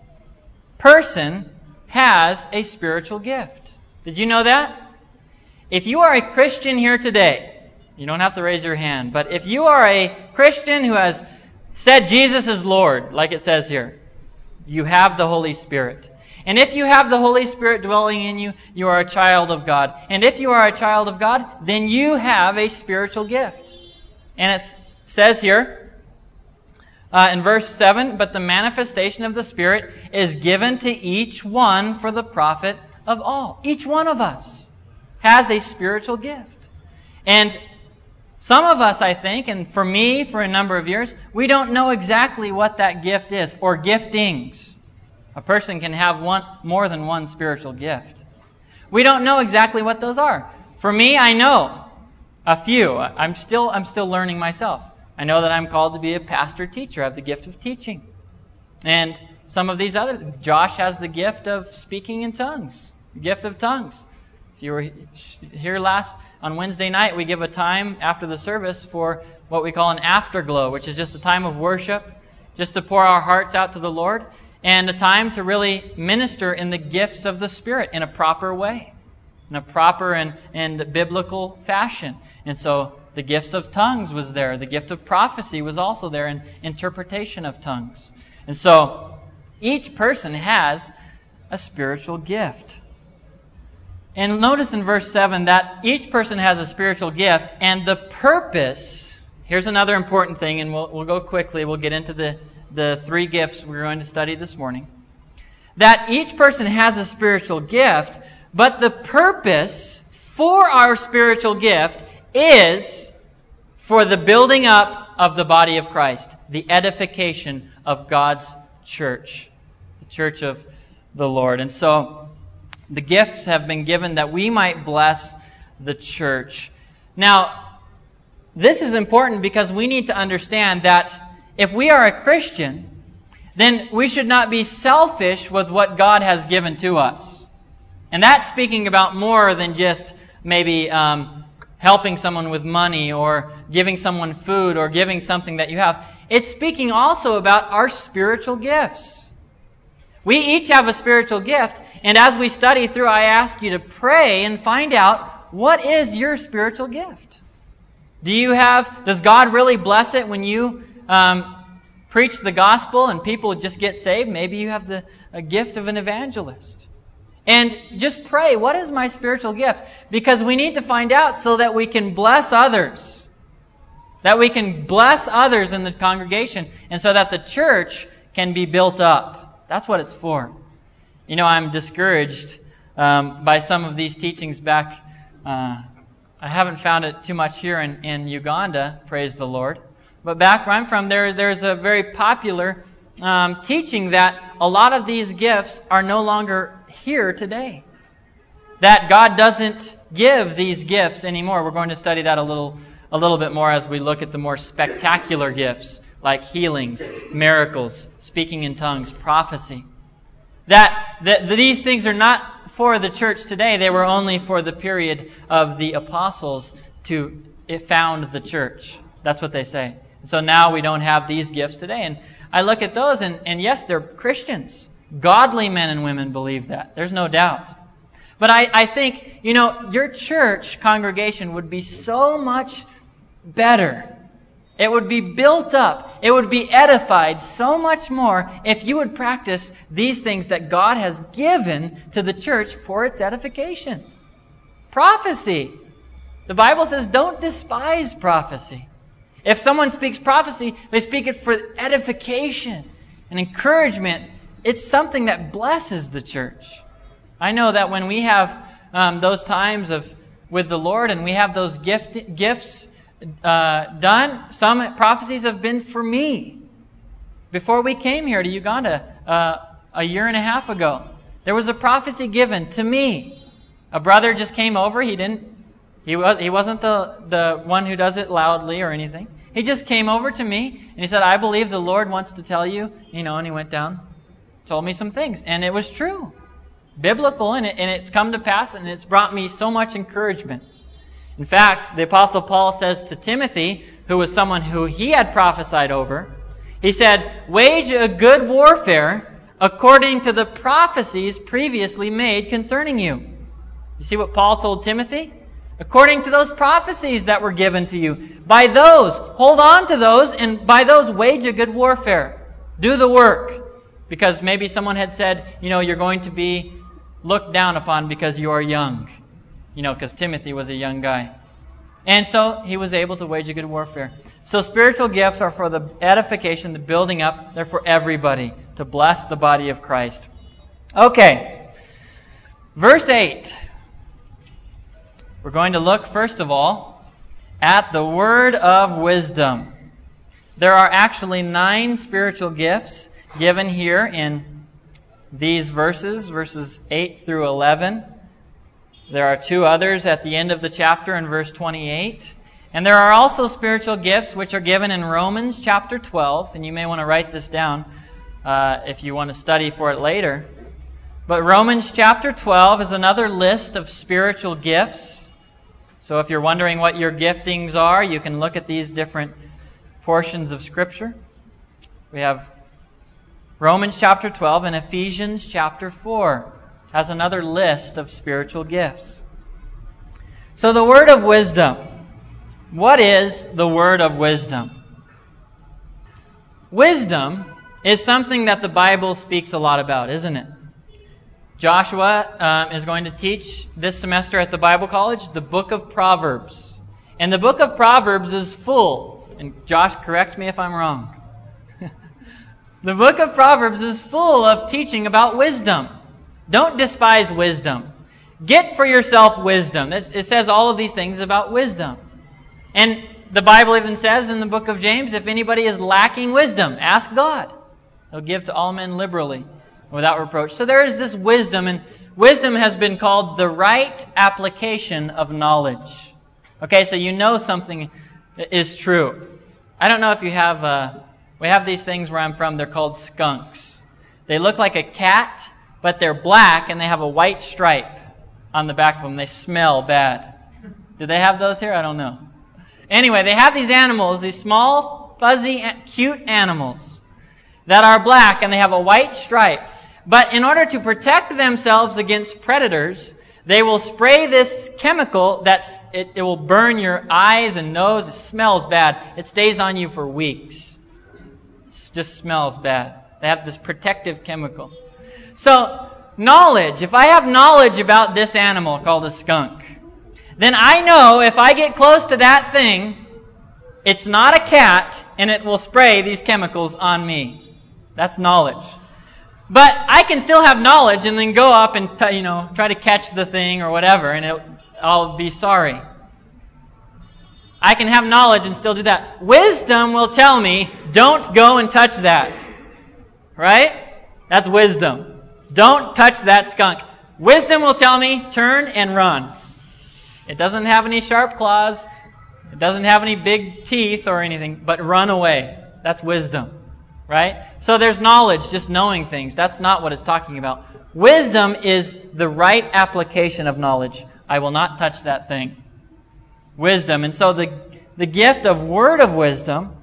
person has a spiritual gift. Did you know that? If you are a Christian here today, you don't have to raise your hand, but if you are a Christian who has said Jesus is Lord, like it says here, you have the Holy Spirit. And if you have the Holy Spirit dwelling in you, you are a child of God. And if you are a child of God, then you have a spiritual gift. And it says here, uh, in verse seven, but the manifestation of the Spirit is given to each one for the profit of all. Each one of us has a spiritual gift. And some of us, I think, and for me, for a number of years, we don't know exactly what that gift is, or giftings. A person can have one more than one spiritual gift. We don't know exactly what those are. For me, I know a few. I'm still I'm still learning myself. I know that I'm called to be a pastor teacher. I have the gift of teaching. And some of these other, Josh has the gift of speaking in tongues, the gift of tongues. If you were here last on Wednesday night, we give a time after the service for what we call an afterglow, which is just a time of worship, just to pour our hearts out to the Lord, and a time to really minister in the gifts of the Spirit in a proper way, in a proper and, and biblical fashion. And so the gifts of tongues was there. The gift of prophecy was also there, and interpretation of tongues. And so each person has a spiritual gift. And notice in verse seven that each person has a spiritual gift, and the purpose, here's another important thing, and we'll, we'll go quickly, we'll get into the, the three gifts we're going to study this morning. That each person has a spiritual gift, but the purpose for our spiritual gift is for the building up of the body of Christ, the edification of God's church, the church of the Lord. And so, the gifts have been given that we might bless the church. Now, this is important because we need to understand that if we are a Christian, then we should not be selfish with what God has given to us. And that's speaking about more than just maybe um, helping someone with money or giving someone food or giving something that you have. It's speaking also about our spiritual gifts. We each have a spiritual gift, and as we study through, I ask you to pray and find out, what is your spiritual gift? Do you have, does God really bless it when you um, preach the gospel and people just get saved? Maybe you have the a gift of an evangelist. And just pray, what is my spiritual gift? Because we need to find out so that we can bless others. That we can bless others in the congregation, and so that the church can be built up. That's what it's for. You know, I'm discouraged um, by some of these teachings back. Uh, I haven't found it too much here in, in Uganda, praise the Lord. But back where I'm from, there there's a very popular um, teaching that a lot of these gifts are no longer here today. That God doesn't give these gifts anymore. We're going to study that a little, a little bit more as we look at the more spectacular gifts, like healings, miracles, speaking in tongues, prophecy. That, that these things are not for the church today. They were only for the period of the apostles to found the church. That's what they say. So now we don't have these gifts today. And I look at those, and, and yes, they're Christians. Godly men and women believe that. There's no doubt. But I, I think, you know, your church congregation would be so much better. It would be built up. It would be edified so much more if you would practice these things that God has given to the church for its edification. Prophecy. The Bible says don't despise prophecy. If someone speaks prophecy, they speak it for edification and encouragement. It's something that blesses the church. I know that when we have um, those times of with the Lord and we have those gift, gifts uh, done, some prophecies have been for me. Before we came here to Uganda uh, a year and a half ago, there was a prophecy given to me. A brother just came over. He didn't. He was. He wasn't the the one who does it loudly or anything. He just came over to me and he said, I believe the Lord wants to tell you, you know, and he went down, told me some things. And it was true. Biblical, and, it, and it's come to pass, and it's brought me so much encouragement. In fact, the Apostle Paul says to Timothy, who was someone who he had prophesied over, he said, wage a good warfare according to the prophecies previously made concerning you. You see what Paul told Timothy? According to those prophecies that were given to you. By those, hold on to those, and by those wage a good warfare. Do the work. Because maybe someone had said, you know, you're going to be looked down upon because you are young. You know, because Timothy was a young guy. And so he was able to wage a good warfare. So spiritual gifts are for the edification, the building up. They're for everybody, to bless the body of Christ. Okay. Verse eight. We're going to look, first of all, at the word of wisdom. There are actually nine spiritual gifts given here in these verses, verses eight through eleven. There are two others at the end of the chapter in verse twenty-eight. And there are also spiritual gifts which are given in Romans chapter twelve. And you may want to write this down uh, if you want to study for it later. But Romans chapter twelve is another list of spiritual gifts. So if you're wondering what your giftings are, you can look at these different portions of Scripture. We have Romans chapter twelve and Ephesians chapter four has another list of spiritual gifts. So the word of wisdom. What is the word of wisdom? Wisdom is something that the Bible speaks a lot about, isn't it? Joshua um, is going to teach this semester at the Bible College the book of Proverbs. And the book of Proverbs is full. And Josh, correct me if I'm wrong. The book of Proverbs is full of teaching about wisdom. Don't despise wisdom. Get for yourself wisdom. It says all of these things about wisdom. And the Bible even says in the book of James, if anybody is lacking wisdom, ask God. He'll give to all men liberally, without reproach. So there is this wisdom, and wisdom has been called the right application of knowledge. Okay, so you know something is true. I don't know if you have, uh, we have these things where I'm from, they're called skunks. They look like a cat, but they're black, and they have a white stripe on the back of them. They smell bad. Do they have those here? I don't know. Anyway, they have these animals, these small, fuzzy, cute animals that are black, and they have a white stripe. But in order to protect themselves against predators, they will spray this chemical that's it, it will burn your eyes and nose. It smells bad. It stays on you for weeks. It just smells bad. They have this protective chemical. So, knowledge. If I have knowledge about this animal called a skunk, then I know if I get close to that thing, it's not a cat, and it will spray these chemicals on me. That's knowledge. But I can still have knowledge and then go up and t- you know try to catch the thing or whatever, and it, I'll be sorry. I can have knowledge and still do that. Wisdom will tell me, don't go and touch that. Right? That's wisdom. Don't touch that skunk. Wisdom will tell me, turn and run. It doesn't have any sharp claws. It doesn't have any big teeth or anything, but run away. That's wisdom. Right? So there's knowledge, just knowing things. That's not what it's talking about. Wisdom is the right application of knowledge. I will not touch that thing. Wisdom. And so the, the gift of word of wisdom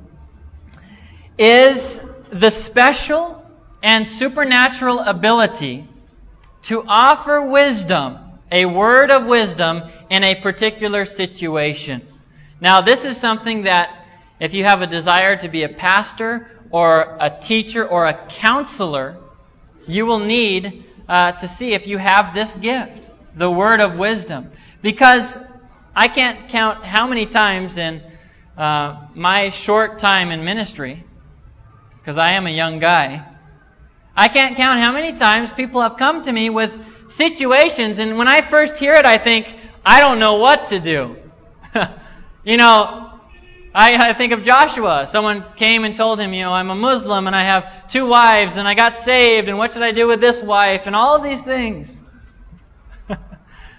is the special and supernatural ability to offer wisdom, a word of wisdom in a particular situation. Now, this is something that if you have a desire to be a pastor or a teacher or a counselor, you will need uh, to see if you have this gift, the word of wisdom. Because I can't count how many times in uh, my short time in ministry, because I am a young guy, I can't count how many times people have come to me with situations, and when I first hear it, I think, I don't know what to do. you know, I, I think of Joshua. Someone came and told him, you know, I'm a Muslim and I have two wives and I got saved and what should I do with this wife and all of these things.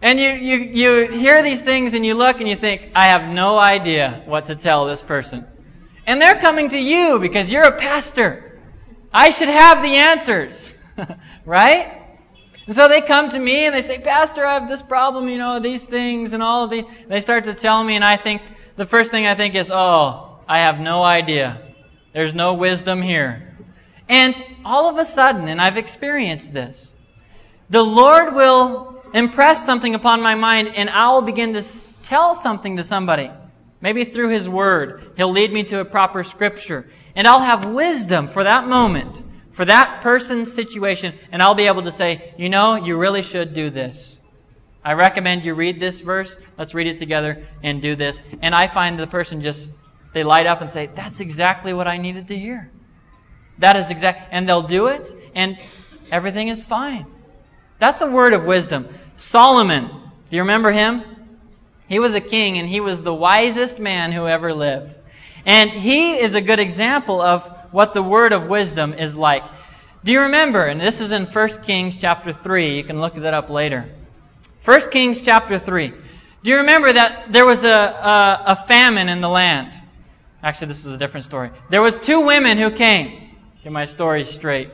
And you, you, you hear these things and you look and you think, I have no idea what to tell this person. And they're coming to you because you're a pastor. I should have the answers. Right? And so they come to me and they say, Pastor, I have this problem, you know, these things and all of these. They start to tell me and I think, the first thing I think is, oh, I have no idea. There's no wisdom here. And all of a sudden, and I've experienced this, the Lord will impress something upon my mind and I will begin to tell something to somebody. Maybe through His Word. He'll lead me to a proper scripture. And I'll have wisdom for that moment, for that person's situation. And I'll be able to say, you know, you really should do this. I recommend you read this verse. Let's read it together and do this. And I find the person just, they light up and say, that's exactly what I needed to hear. That is exact, and they'll do it and everything is fine. That's a word of wisdom. Solomon, do you remember him? He was a king and he was the wisest man who ever lived. And he is a good example of what the word of wisdom is like. Do you remember, and this is in First Kings chapter three, you can look that up later. First Kings chapter three. Do you remember that there was a, a, a famine in the land? Actually, this was a different story. There was two women who came. Get my story straight.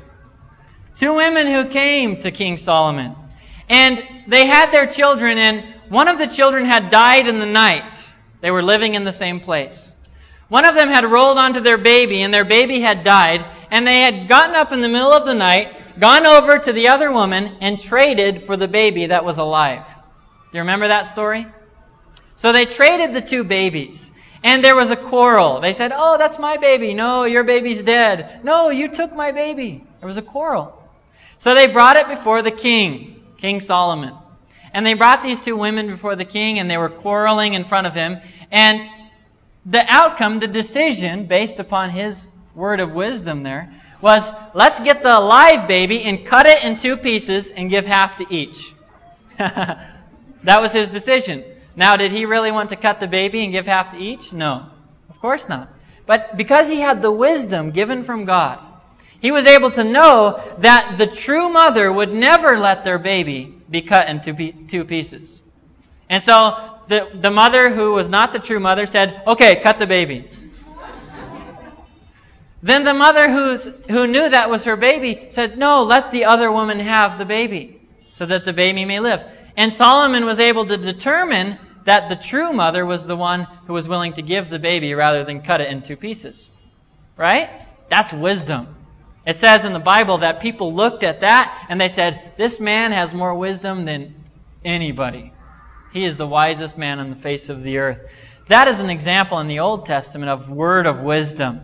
Two women who came to King Solomon. And they had their children, and one of the children had died in the night. They were living in the same place. One of them had rolled onto their baby, and their baby had died, and they had gotten up in the middle of the night, gone over to the other woman, and traded for the baby that was alive. Do you remember that story? So they traded the two babies, and there was a quarrel. They said, oh, that's my baby. No, your baby's dead. No, you took my baby. There was a quarrel. So they brought it before the king. King Solomon. And they brought these two women before the king and they were quarreling in front of him. And the outcome, the decision, based upon his word of wisdom there, was let's get the live baby and cut it in two pieces and give half to each. That was his decision. Now, did he really want to cut the baby and give half to each? No, of course not. But because he had the wisdom given from God, he was able to know that the true mother would never let their baby be cut into two pieces. And so the, the mother who was not the true mother said, okay, cut the baby. Then the mother who's, who knew that was her baby said, no, let the other woman have the baby so that the baby may live. And Solomon was able to determine that the true mother was the one who was willing to give the baby rather than cut it in two pieces. Right? That's wisdom. It says in the Bible that people looked at that and they said, this man has more wisdom than anybody. He is the wisest man on the face of the earth. That is an example in the Old Testament of word of wisdom.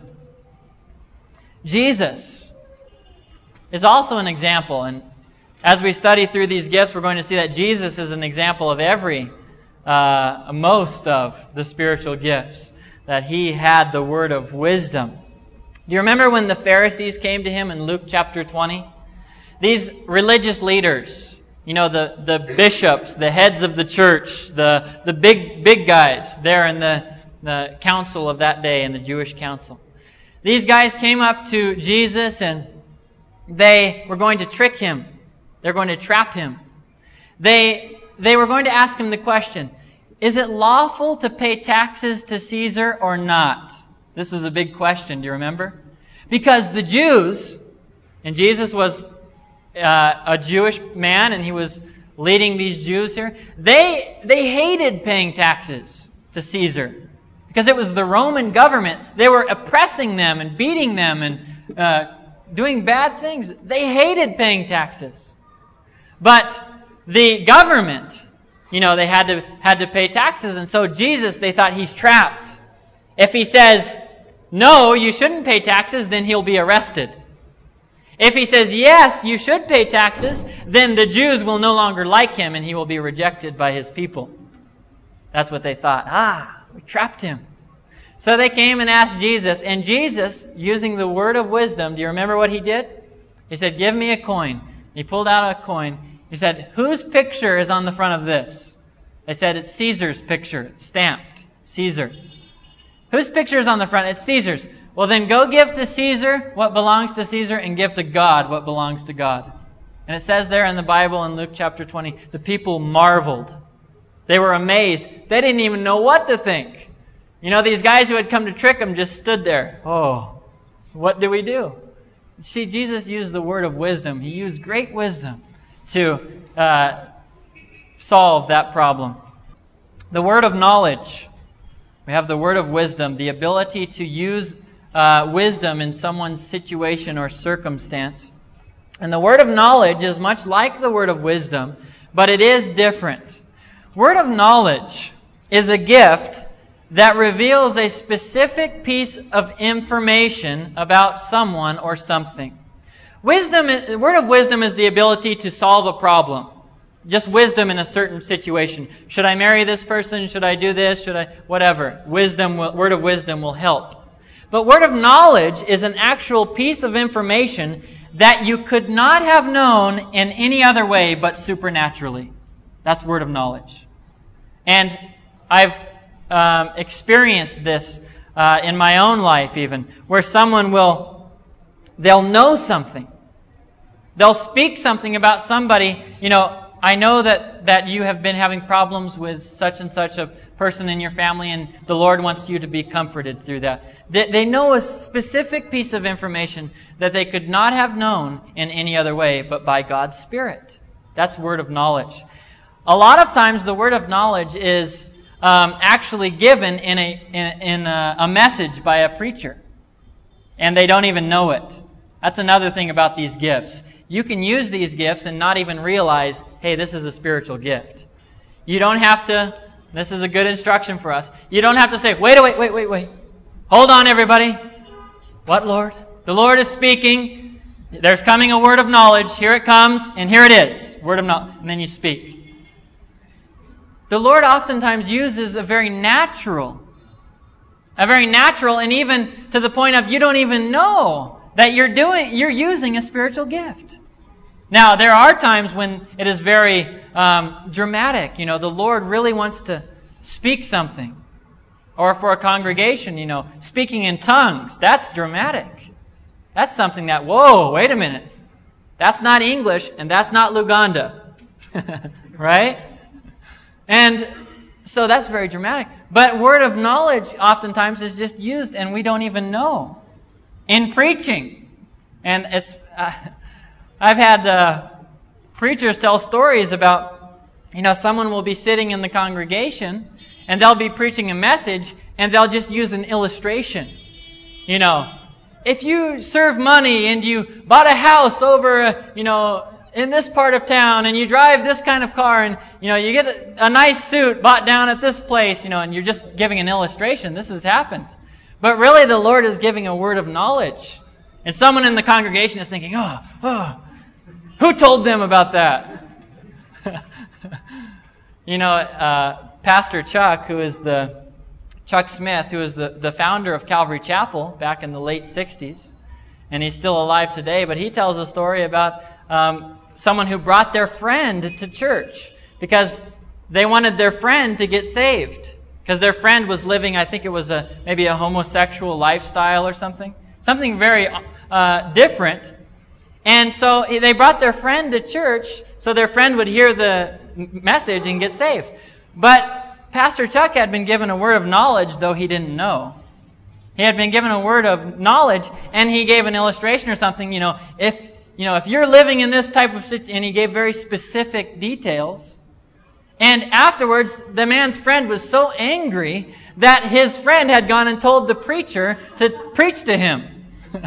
Jesus is also an example. And as we study through these gifts, we're going to see that Jesus is an example of every, uh, most of the spiritual gifts. That He had the word of wisdom. Do you remember when the Pharisees came to Him in Luke chapter twenty? These religious leaders, you know, the, the bishops, the heads of the church, the, the big, big guys there in the, the council of that day, in the Jewish council. These guys came up to Jesus and they were going to trick Him. They're going to trap Him. They, they were going to ask Him the question, is it lawful to pay taxes to Caesar or not? This is a big question, do you remember? Because the Jews, and Jesus was uh, a Jewish man and He was leading these Jews here, they, they hated paying taxes to Caesar. Because it was the Roman government. They were oppressing them and beating them and uh, doing bad things. They hated paying taxes. But the government, you know, they had to, had to pay taxes. And so Jesus, they thought, He's trapped. If He says, no, you shouldn't pay taxes, then He'll be arrested. If He says, yes, you should pay taxes, then the Jews will no longer like Him and He will be rejected by His people. That's what they thought. Ah, we trapped Him. So they came and asked Jesus, and Jesus, using the word of wisdom, do you remember what He did? He said, give me a coin. He pulled out a coin. He said, whose picture is on the front of this? They said, it's Caesar's picture. It's stamped. Caesar. Whose picture is on the front? It's Caesar's. Well, then go give to Caesar what belongs to Caesar and give to God what belongs to God. And it says there in the Bible in Luke chapter twenty, the people marveled. They were amazed. They didn't even know what to think. You know, these guys who had come to trick them just stood there. Oh, what do we do? See, Jesus used the word of wisdom. He used great wisdom to uh, solve that problem. The word of knowledge. We have the word of wisdom, the ability to use uh, wisdom in someone's situation or circumstance. And the word of knowledge is much like the word of wisdom, but it is different. Word of knowledge is a gift that reveals a specific piece of information about someone or something. Wisdom, the word of wisdom is the ability to solve a problem. Just wisdom in a certain situation. Should I marry this person? Should I do this? Should I, whatever. Wisdom, will, word of wisdom will help. But word of knowledge is an actual piece of information that you could not have known in any other way but supernaturally. That's word of knowledge. And I've um, experienced this uh, in my own life even, where someone will, they'll know something. They'll speak something about somebody. You know, I know that, that you have been having problems with such and such a person in your family, and the Lord wants you to be comforted through that. They, they know a specific piece of information that they could not have known in any other way but by God's Spirit. That's word of knowledge. A lot of times the word of knowledge is um, actually given in a in, in a, a message by a preacher, and they don't even know it. That's another thing about these gifts. You can use these gifts and not even realize, hey, this is a spiritual gift. You don't have to, this is a good instruction for us, you don't have to say, wait, wait, wait, wait, wait. Hold on, everybody. What, Lord? The Lord is speaking. There's coming a word of knowledge. Here it comes, and here it is. Word of knowledge. And then you speak. The Lord oftentimes uses a very natural, a very natural, and even to the point of you don't even know that you're doing, you're using a spiritual gift. Now, there are times when it is very um, dramatic. You know, the Lord really wants to speak something. Or for a congregation, you know, speaking in tongues. That's dramatic. That's something that, whoa, wait a minute. That's not English, and that's not Luganda. Right? And so that's very dramatic. But word of knowledge oftentimes is just used, and we don't even know. In preaching. And it's, uh, I've had uh, preachers tell stories about, you know, someone will be sitting in the congregation, and they'll be preaching a message, and they'll just use an illustration. You know, if you serve money and you bought a house over, you know, in this part of town, and you drive this kind of car, and, you know, you get a, a nice suit bought down at this place, you know, and you're just giving an illustration. This has happened. But really the Lord is giving a word of knowledge. And someone in the congregation is thinking, oh, oh, who told them about that? You know, uh, Pastor Chuck, who is the, Chuck Smith, who is the, the founder of Calvary Chapel back in the late sixties, and he's still alive today, but he tells a story about um, someone who brought their friend to church because they wanted their friend to get saved. Because their friend was living, I think it was a maybe a homosexual lifestyle or something. Something very uh, different. And so they brought their friend to church so their friend would hear the message and get saved. But Pastor Chuck had been given a word of knowledge, though he didn't know. He had been given a word of knowledge, and he gave an illustration or something, you know, if you know, if you're living in this type of situation, and he gave very specific details. And afterwards, the man's friend was so angry that his friend had gone and told the preacher to preach to him.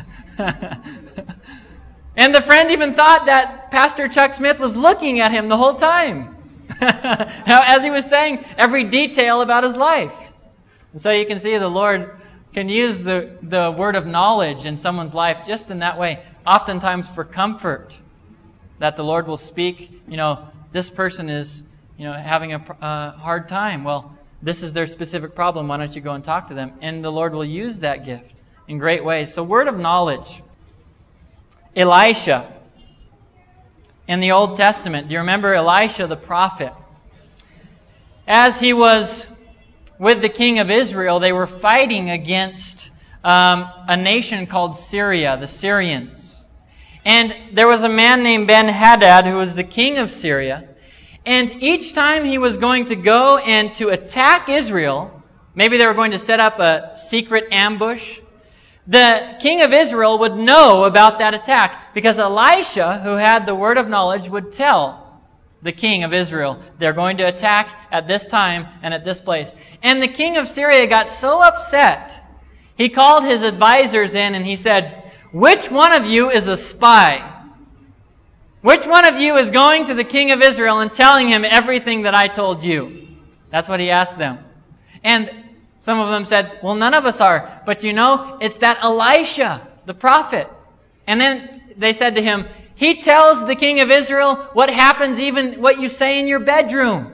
And the friend even thought that Pastor Chuck Smith was looking at him the whole time. As he was saying every detail about his life. And so you can see the Lord can use the, the word of knowledge in someone's life just in that way. Oftentimes for comfort. That the Lord will speak, you know, this person is, you know, having a uh, hard time. Well, this is their specific problem. Why don't you go and talk to them? And the Lord will use that gift in great ways. So word of knowledge. Elisha. In the Old Testament, do you remember Elisha the prophet? As he was with the king of Israel, they were fighting against um, a nation called Syria, the Syrians. And there was a man named Ben-Hadad who was the king of Syria. And each time he was going to go and to attack Israel, maybe they were going to set up a secret ambush, the king of Israel would know about that attack because Elisha, who had the word of knowledge, would tell the king of Israel, they're going to attack at this time and at this place. And the king of Syria got so upset, he called his advisors in and he said, which one of you is a spy? Which one of you is going to the king of Israel and telling him everything that I told you? That's what he asked them. And some of them said, well, none of us are. But you know, it's that Elisha, the prophet. And then they said to him, he tells the king of Israel what happens, even what you say in your bedroom.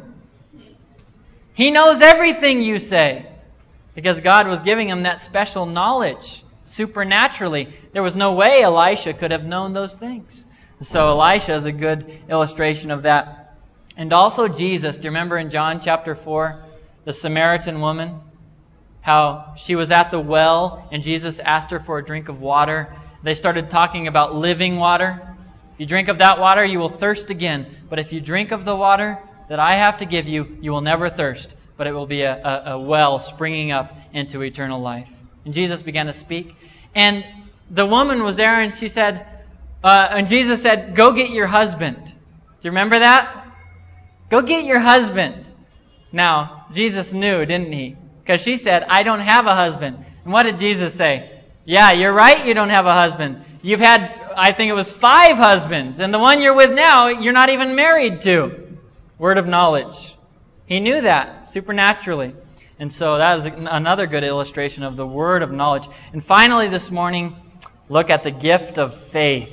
He knows everything you say. Because God was giving him that special knowledge, supernaturally. There was no way Elisha could have known those things. So Elisha is a good illustration of that. And also Jesus, do you remember in John chapter four, the Samaritan woman? How she was at the well and Jesus asked her for a drink of water. They started talking about living water. If you drink of that water, you will thirst again. But if you drink of the water that I have to give you, you will never thirst. But it will be a, a, a well springing up into eternal life. And Jesus began to speak. And the woman was there and she said, uh, and Jesus said, go get your husband. Do you remember that? Go get your husband. Now, Jesus knew, didn't he? Because she said, I don't have a husband. And what did Jesus say? Yeah, you're right, you don't have a husband. You've had, I think it was five husbands. And the one you're with now, you're not even married to. Word of knowledge. He knew that supernaturally. And so that is another good illustration of the word of knowledge. And finally this morning, look at the gift of faith.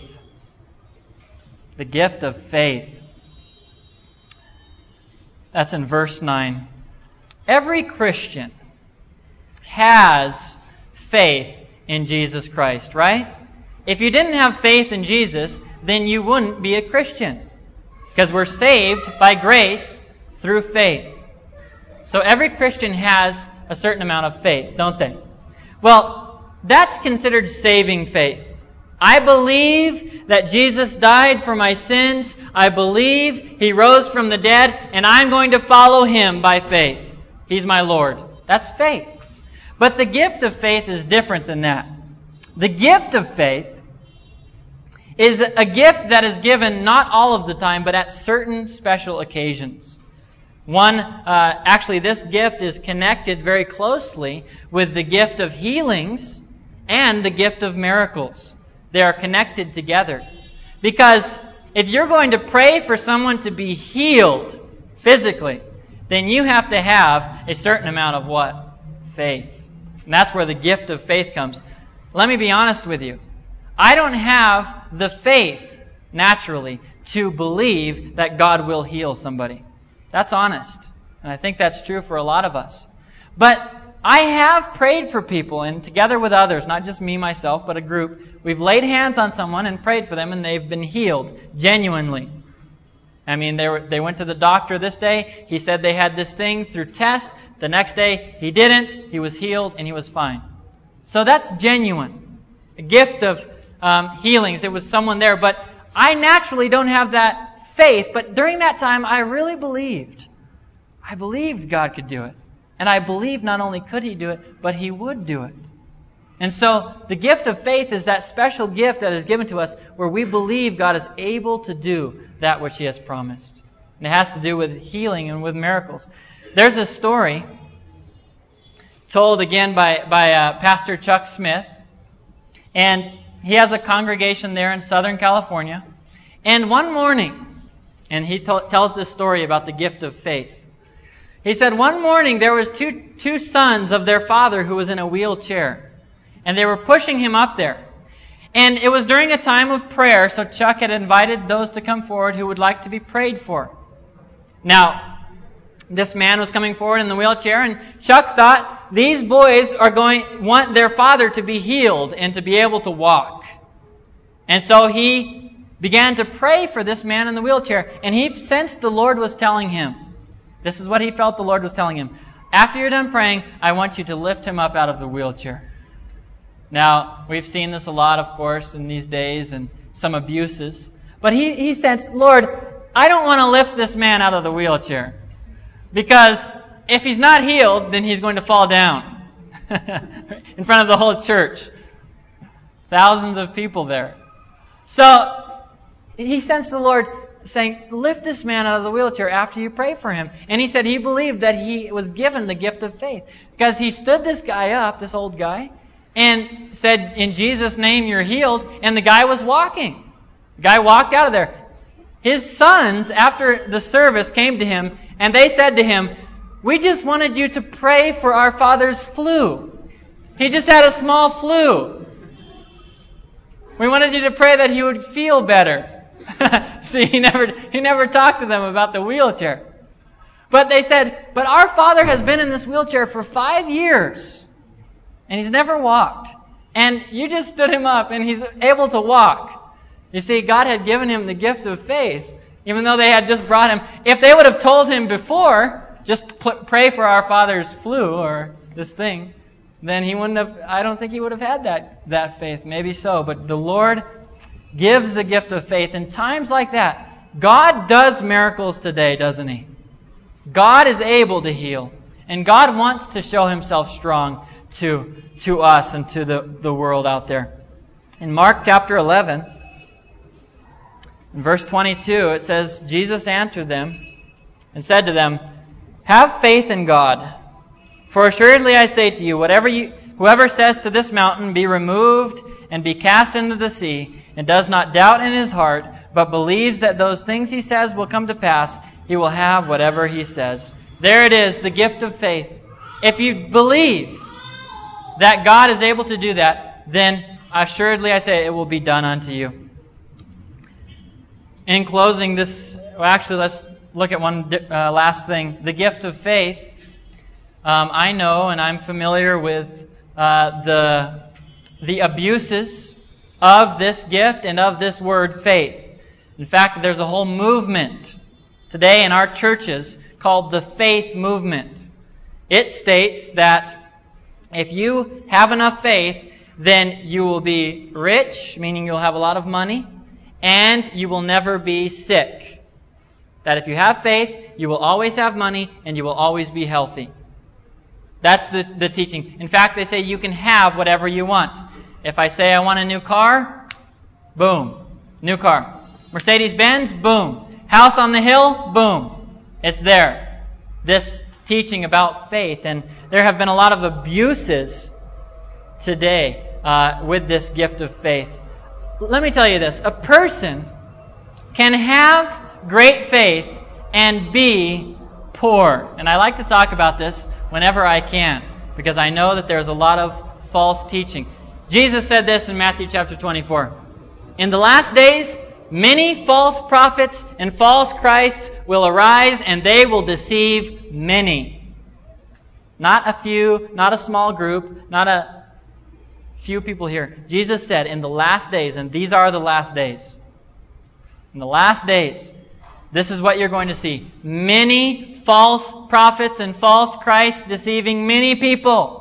The gift of faith. That's in verse nine. Every Christian has faith in Jesus Christ, right? If you didn't have faith in Jesus, then you wouldn't be a Christian. Because we're saved by grace through faith. So every Christian has a certain amount of faith, don't they? Well, that's considered saving faith. I believe that Jesus died for my sins. I believe He rose from the dead, and I'm going to follow Him by faith. He's my Lord. That's faith. But the gift of faith is different than that. The gift of faith is a gift that is given not all of the time, but at certain special occasions. One, uh, actually this gift is connected very closely with the gift of healings and the gift of miracles. They are connected together. Because if you're going to pray for someone to be healed physically, then you have to have a certain amount of what? Faith. And that's where the gift of faith comes. Let me be honest with you. I don't have the faith, naturally, to believe that God will heal somebody. That's honest. And I think that's true for a lot of us. But I have prayed for people, and together with others, not just me, myself, but a group, we've laid hands on someone and prayed for them, and they've been healed, genuinely. I mean, they were, they went to the doctor this day. He said they had this thing through test. The next day, he didn't. He was healed, and he was fine. So that's genuine. A gift of um, healings. There was someone there, but I naturally don't have that faith. But during that time, I really believed. I believed God could do it. And I believed not only could He do it, but He would do it. And so the gift of faith is that special gift that is given to us where we believe God is able to do that which He has promised. And it has to do with healing and with miracles. There's a story told again by, by uh, Pastor Chuck Smith. And he has a congregation there in Southern California. And one morning, and he t- tells this story about the gift of faith. He said one morning there was two two sons of their father who was in a wheelchair. And they were pushing him up there. And it was during a time of prayer, so Chuck had invited those to come forward who would like to be prayed for. Now, this man was coming forward in the wheelchair, and Chuck thought these boys are going want their father to be healed and to be able to walk. And so he began to pray for this man in the wheelchair, and he sensed the Lord was telling him, this is what he felt the Lord was telling him. After you're done praying, I want you to lift him up out of the wheelchair. Now, we've seen this a lot, of course, in these days, and some abuses. But he, he sensed, Lord, I don't want to lift this man out of the wheelchair. Because if he's not healed, then he's going to fall down in front of the whole church. Thousands of people there. So he sensed the Lord saying, lift this man out of the wheelchair after you pray for him. And he said he believed that he was given the gift of faith. Because he stood this guy up, this old guy, and said, in Jesus' name you're healed. And the guy was walking. The guy walked out of there. His sons, after the service, came to him, and they said to him, we just wanted you to pray for our father's flu. He just had a small flu. We wanted you to pray that he would feel better. See, he never, he never talked to them about the wheelchair. But they said, but our father has been in this wheelchair for five years, and he's never walked. And you just stood him up, and he's able to walk. You see, God had given him the gift of faith, even though they had just brought him. If they would have told him before, just pray for our father's flu or this thing, then he wouldn't have, I don't think he would have had that, that faith. Maybe so. But the Lord gives the gift of faith. In times like that, God does miracles today, doesn't He? God is able to heal. And God wants to show Himself strong to, to us and to the, the world out there. In Mark chapter eleven, in verse twenty-two, it says, Jesus answered them and said to them, have faith in God. For assuredly I say to you, whatever you, whoever says to this mountain, be removed and be cast into the sea, and does not doubt in his heart, but believes that those things he says will come to pass, he will have whatever he says. There it is, the gift of faith. If you believe that God is able to do that, then assuredly I say it will be done unto you. In closing this, well, actually let's look at one uh, last thing. The gift of faith. Um, I know and I'm familiar with uh, the the abuses of this gift and of this word faith. In fact, there's a whole movement today in our churches called the faith movement. It states that if you have enough faith, then you will be rich, meaning you'll have a lot of money, and you will never be sick. That if you have faith, you will always have money, and you will always be healthy. That's the, the teaching. In fact, they say you can have whatever you want. If I say I want a new car, boom, new car. Mercedes-Benz, boom. House on the hill, boom. It's there. This teaching about faith. And there have been a lot of abuses today uh, with this gift of faith. Let me tell you this. A person can have great faith and be poor. And I like to talk about this whenever I can, because I know that there's a lot of false teaching. Jesus said this in Matthew chapter twenty-four. In the last days, many false prophets and false Christs will arise, and they will deceive many. Not a few, not a small group, not a few people here. Jesus said in the last days, and these are the last days. In the last days, this is what you're going to see. Many false prophets and false Christs deceiving many people.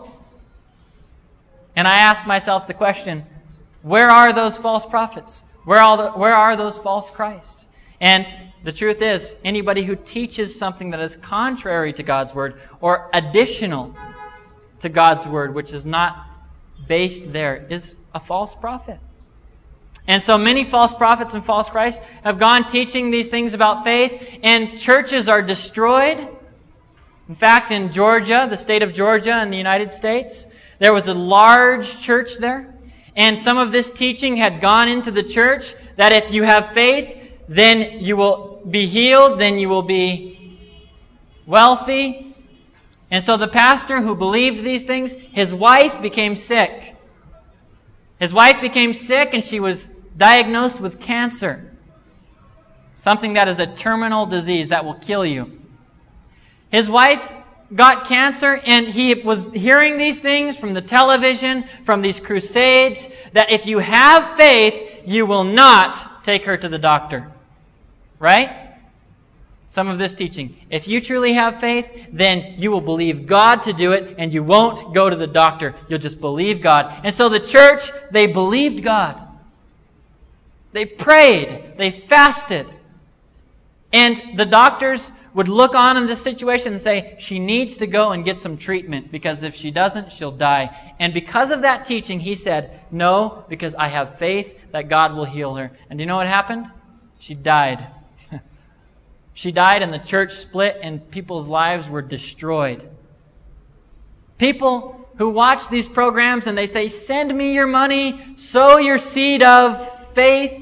And I asked myself the question, where are those false prophets? Where are, the, where are those false Christs? And the truth is, anybody who teaches something that is contrary to God's Word or additional to God's Word, which is not based there, is a false prophet. And so many false prophets and false Christs have gone teaching these things about faith, and churches are destroyed. In fact, in Georgia, the state of Georgia in the United States, there was a large church there, and some of this teaching had gone into the church that if you have faith, then you will be healed, then you will be wealthy. And so the pastor who believed these things, his wife became sick. His wife became sick and she was diagnosed with cancer. Something that is a terminal disease that will kill you. His wife got cancer, and he was hearing these things from the television, from these crusades, that if you have faith, you will not take her to the doctor. Right? Some of this teaching. If you truly have faith, then you will believe God to do it, and you won't go to the doctor. You'll just believe God. And so the church, they believed God. They prayed. They fasted. And the doctors would look on in this situation and say, she needs to go and get some treatment, because if she doesn't, she'll die. And because of that teaching, he said, no, because I have faith that God will heal her. And do you know what happened? She died. She died, and the church split, and people's lives were destroyed. People who watch these programs and they say, send me your money, sow your seed of faith.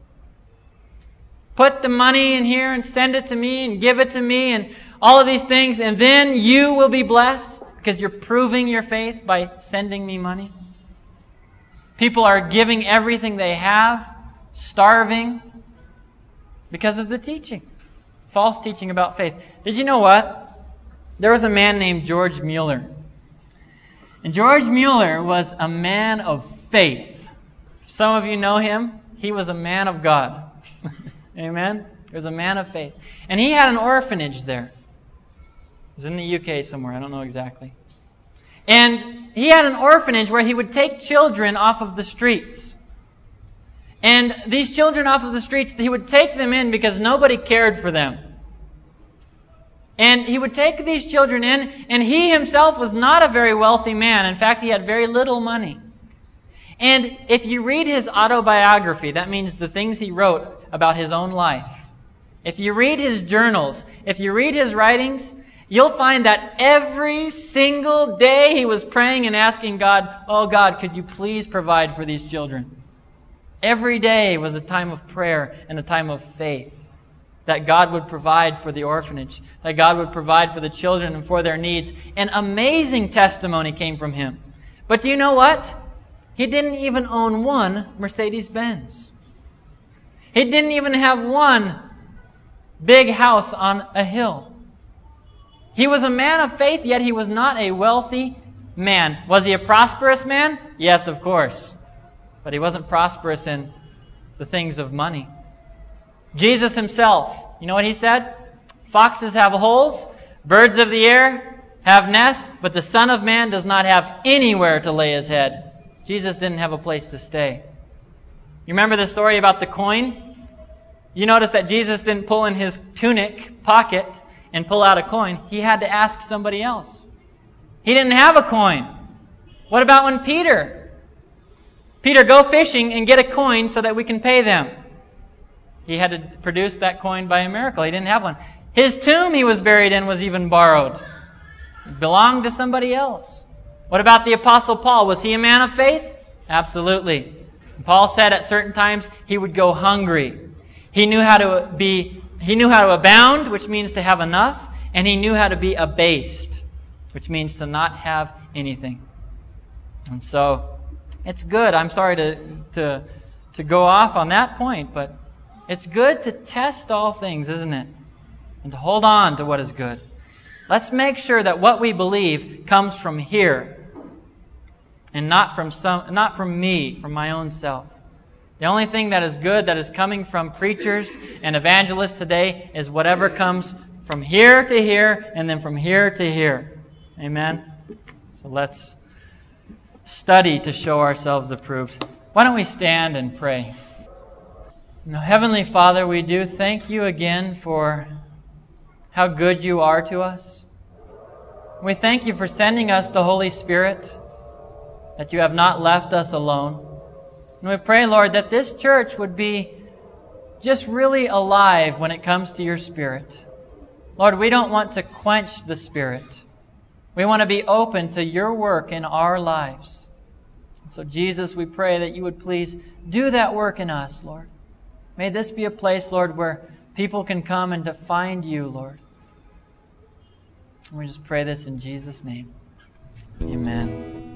Put the money in here and send it to me and give it to me and all of these things, and then you will be blessed because you're proving your faith by sending me money. People are giving everything they have, starving, because of the teaching. False teaching about faith. Did you know what? There was a man named George Mueller. And George Mueller was a man of faith. Some of you know him. He was a man of God. Amen? He was a man of faith. And he had an orphanage there. It was in the U K somewhere. I don't know exactly. And he had an orphanage where he would take children off of the streets. And these children off of the streets, he would take them in because nobody cared for them. And he would take these children in, and he himself was not a very wealthy man. In fact, he had very little money. And if you read his autobiography, that means the things he wrote about his own life. If you read his journals, if you read his writings, you'll find that every single day he was praying and asking God, oh God, could you please provide for these children? Every day was a time of prayer and a time of faith. That God would provide for the orphanage. That God would provide for the children and for their needs. An amazing testimony came from him. But do you know what? He didn't even own one Mercedes-Benz. He didn't even have one big house on a hill. He was a man of faith, yet he was not a wealthy man. Was he a prosperous man? Yes, of course. But he wasn't prosperous in the things of money. Jesus himself, you know what he said? Foxes have holes, birds of the air have nests, but the Son of Man does not have anywhere to lay his head. Jesus didn't have a place to stay. You remember the story about the coin? You notice that Jesus didn't pull in his tunic pocket and pull out a coin. He had to ask somebody else. He didn't have a coin. What about when Peter? Peter, go fishing and get a coin so that we can pay them. He had to produce that coin by a miracle. He didn't have one. His tomb he was buried in was even borrowed. It belonged to somebody else. What about the Apostle Paul? Was he a man of faith? Absolutely. Paul said at certain times he would go hungry. He knew how to be, he knew how to abound, which means to have enough, and he knew how to be abased, which means to not have anything. And so, it's good. I'm sorry to to to go off on that point, but it's good to test all things, isn't it? And to hold on to what is good. Let's make sure that what we believe comes from here and not from some, not from me, from my own self. The only thing that is good that is coming from preachers and evangelists today is whatever comes from here to here and then from here to here. Amen? So let's study to show ourselves approved. Why don't we stand and pray? Now, Heavenly Father, we do thank you again for how good you are to us. We thank you for sending us the Holy Spirit, that you have not left us alone. And we pray, Lord, that this church would be just really alive when it comes to your Spirit. Lord, we don't want to quench the Spirit. We want to be open to your work in our lives. So, Jesus, we pray that you would please do that work in us, Lord. May this be a place, Lord, where people can come and to find you, Lord. And we just pray this in Jesus' name. Amen.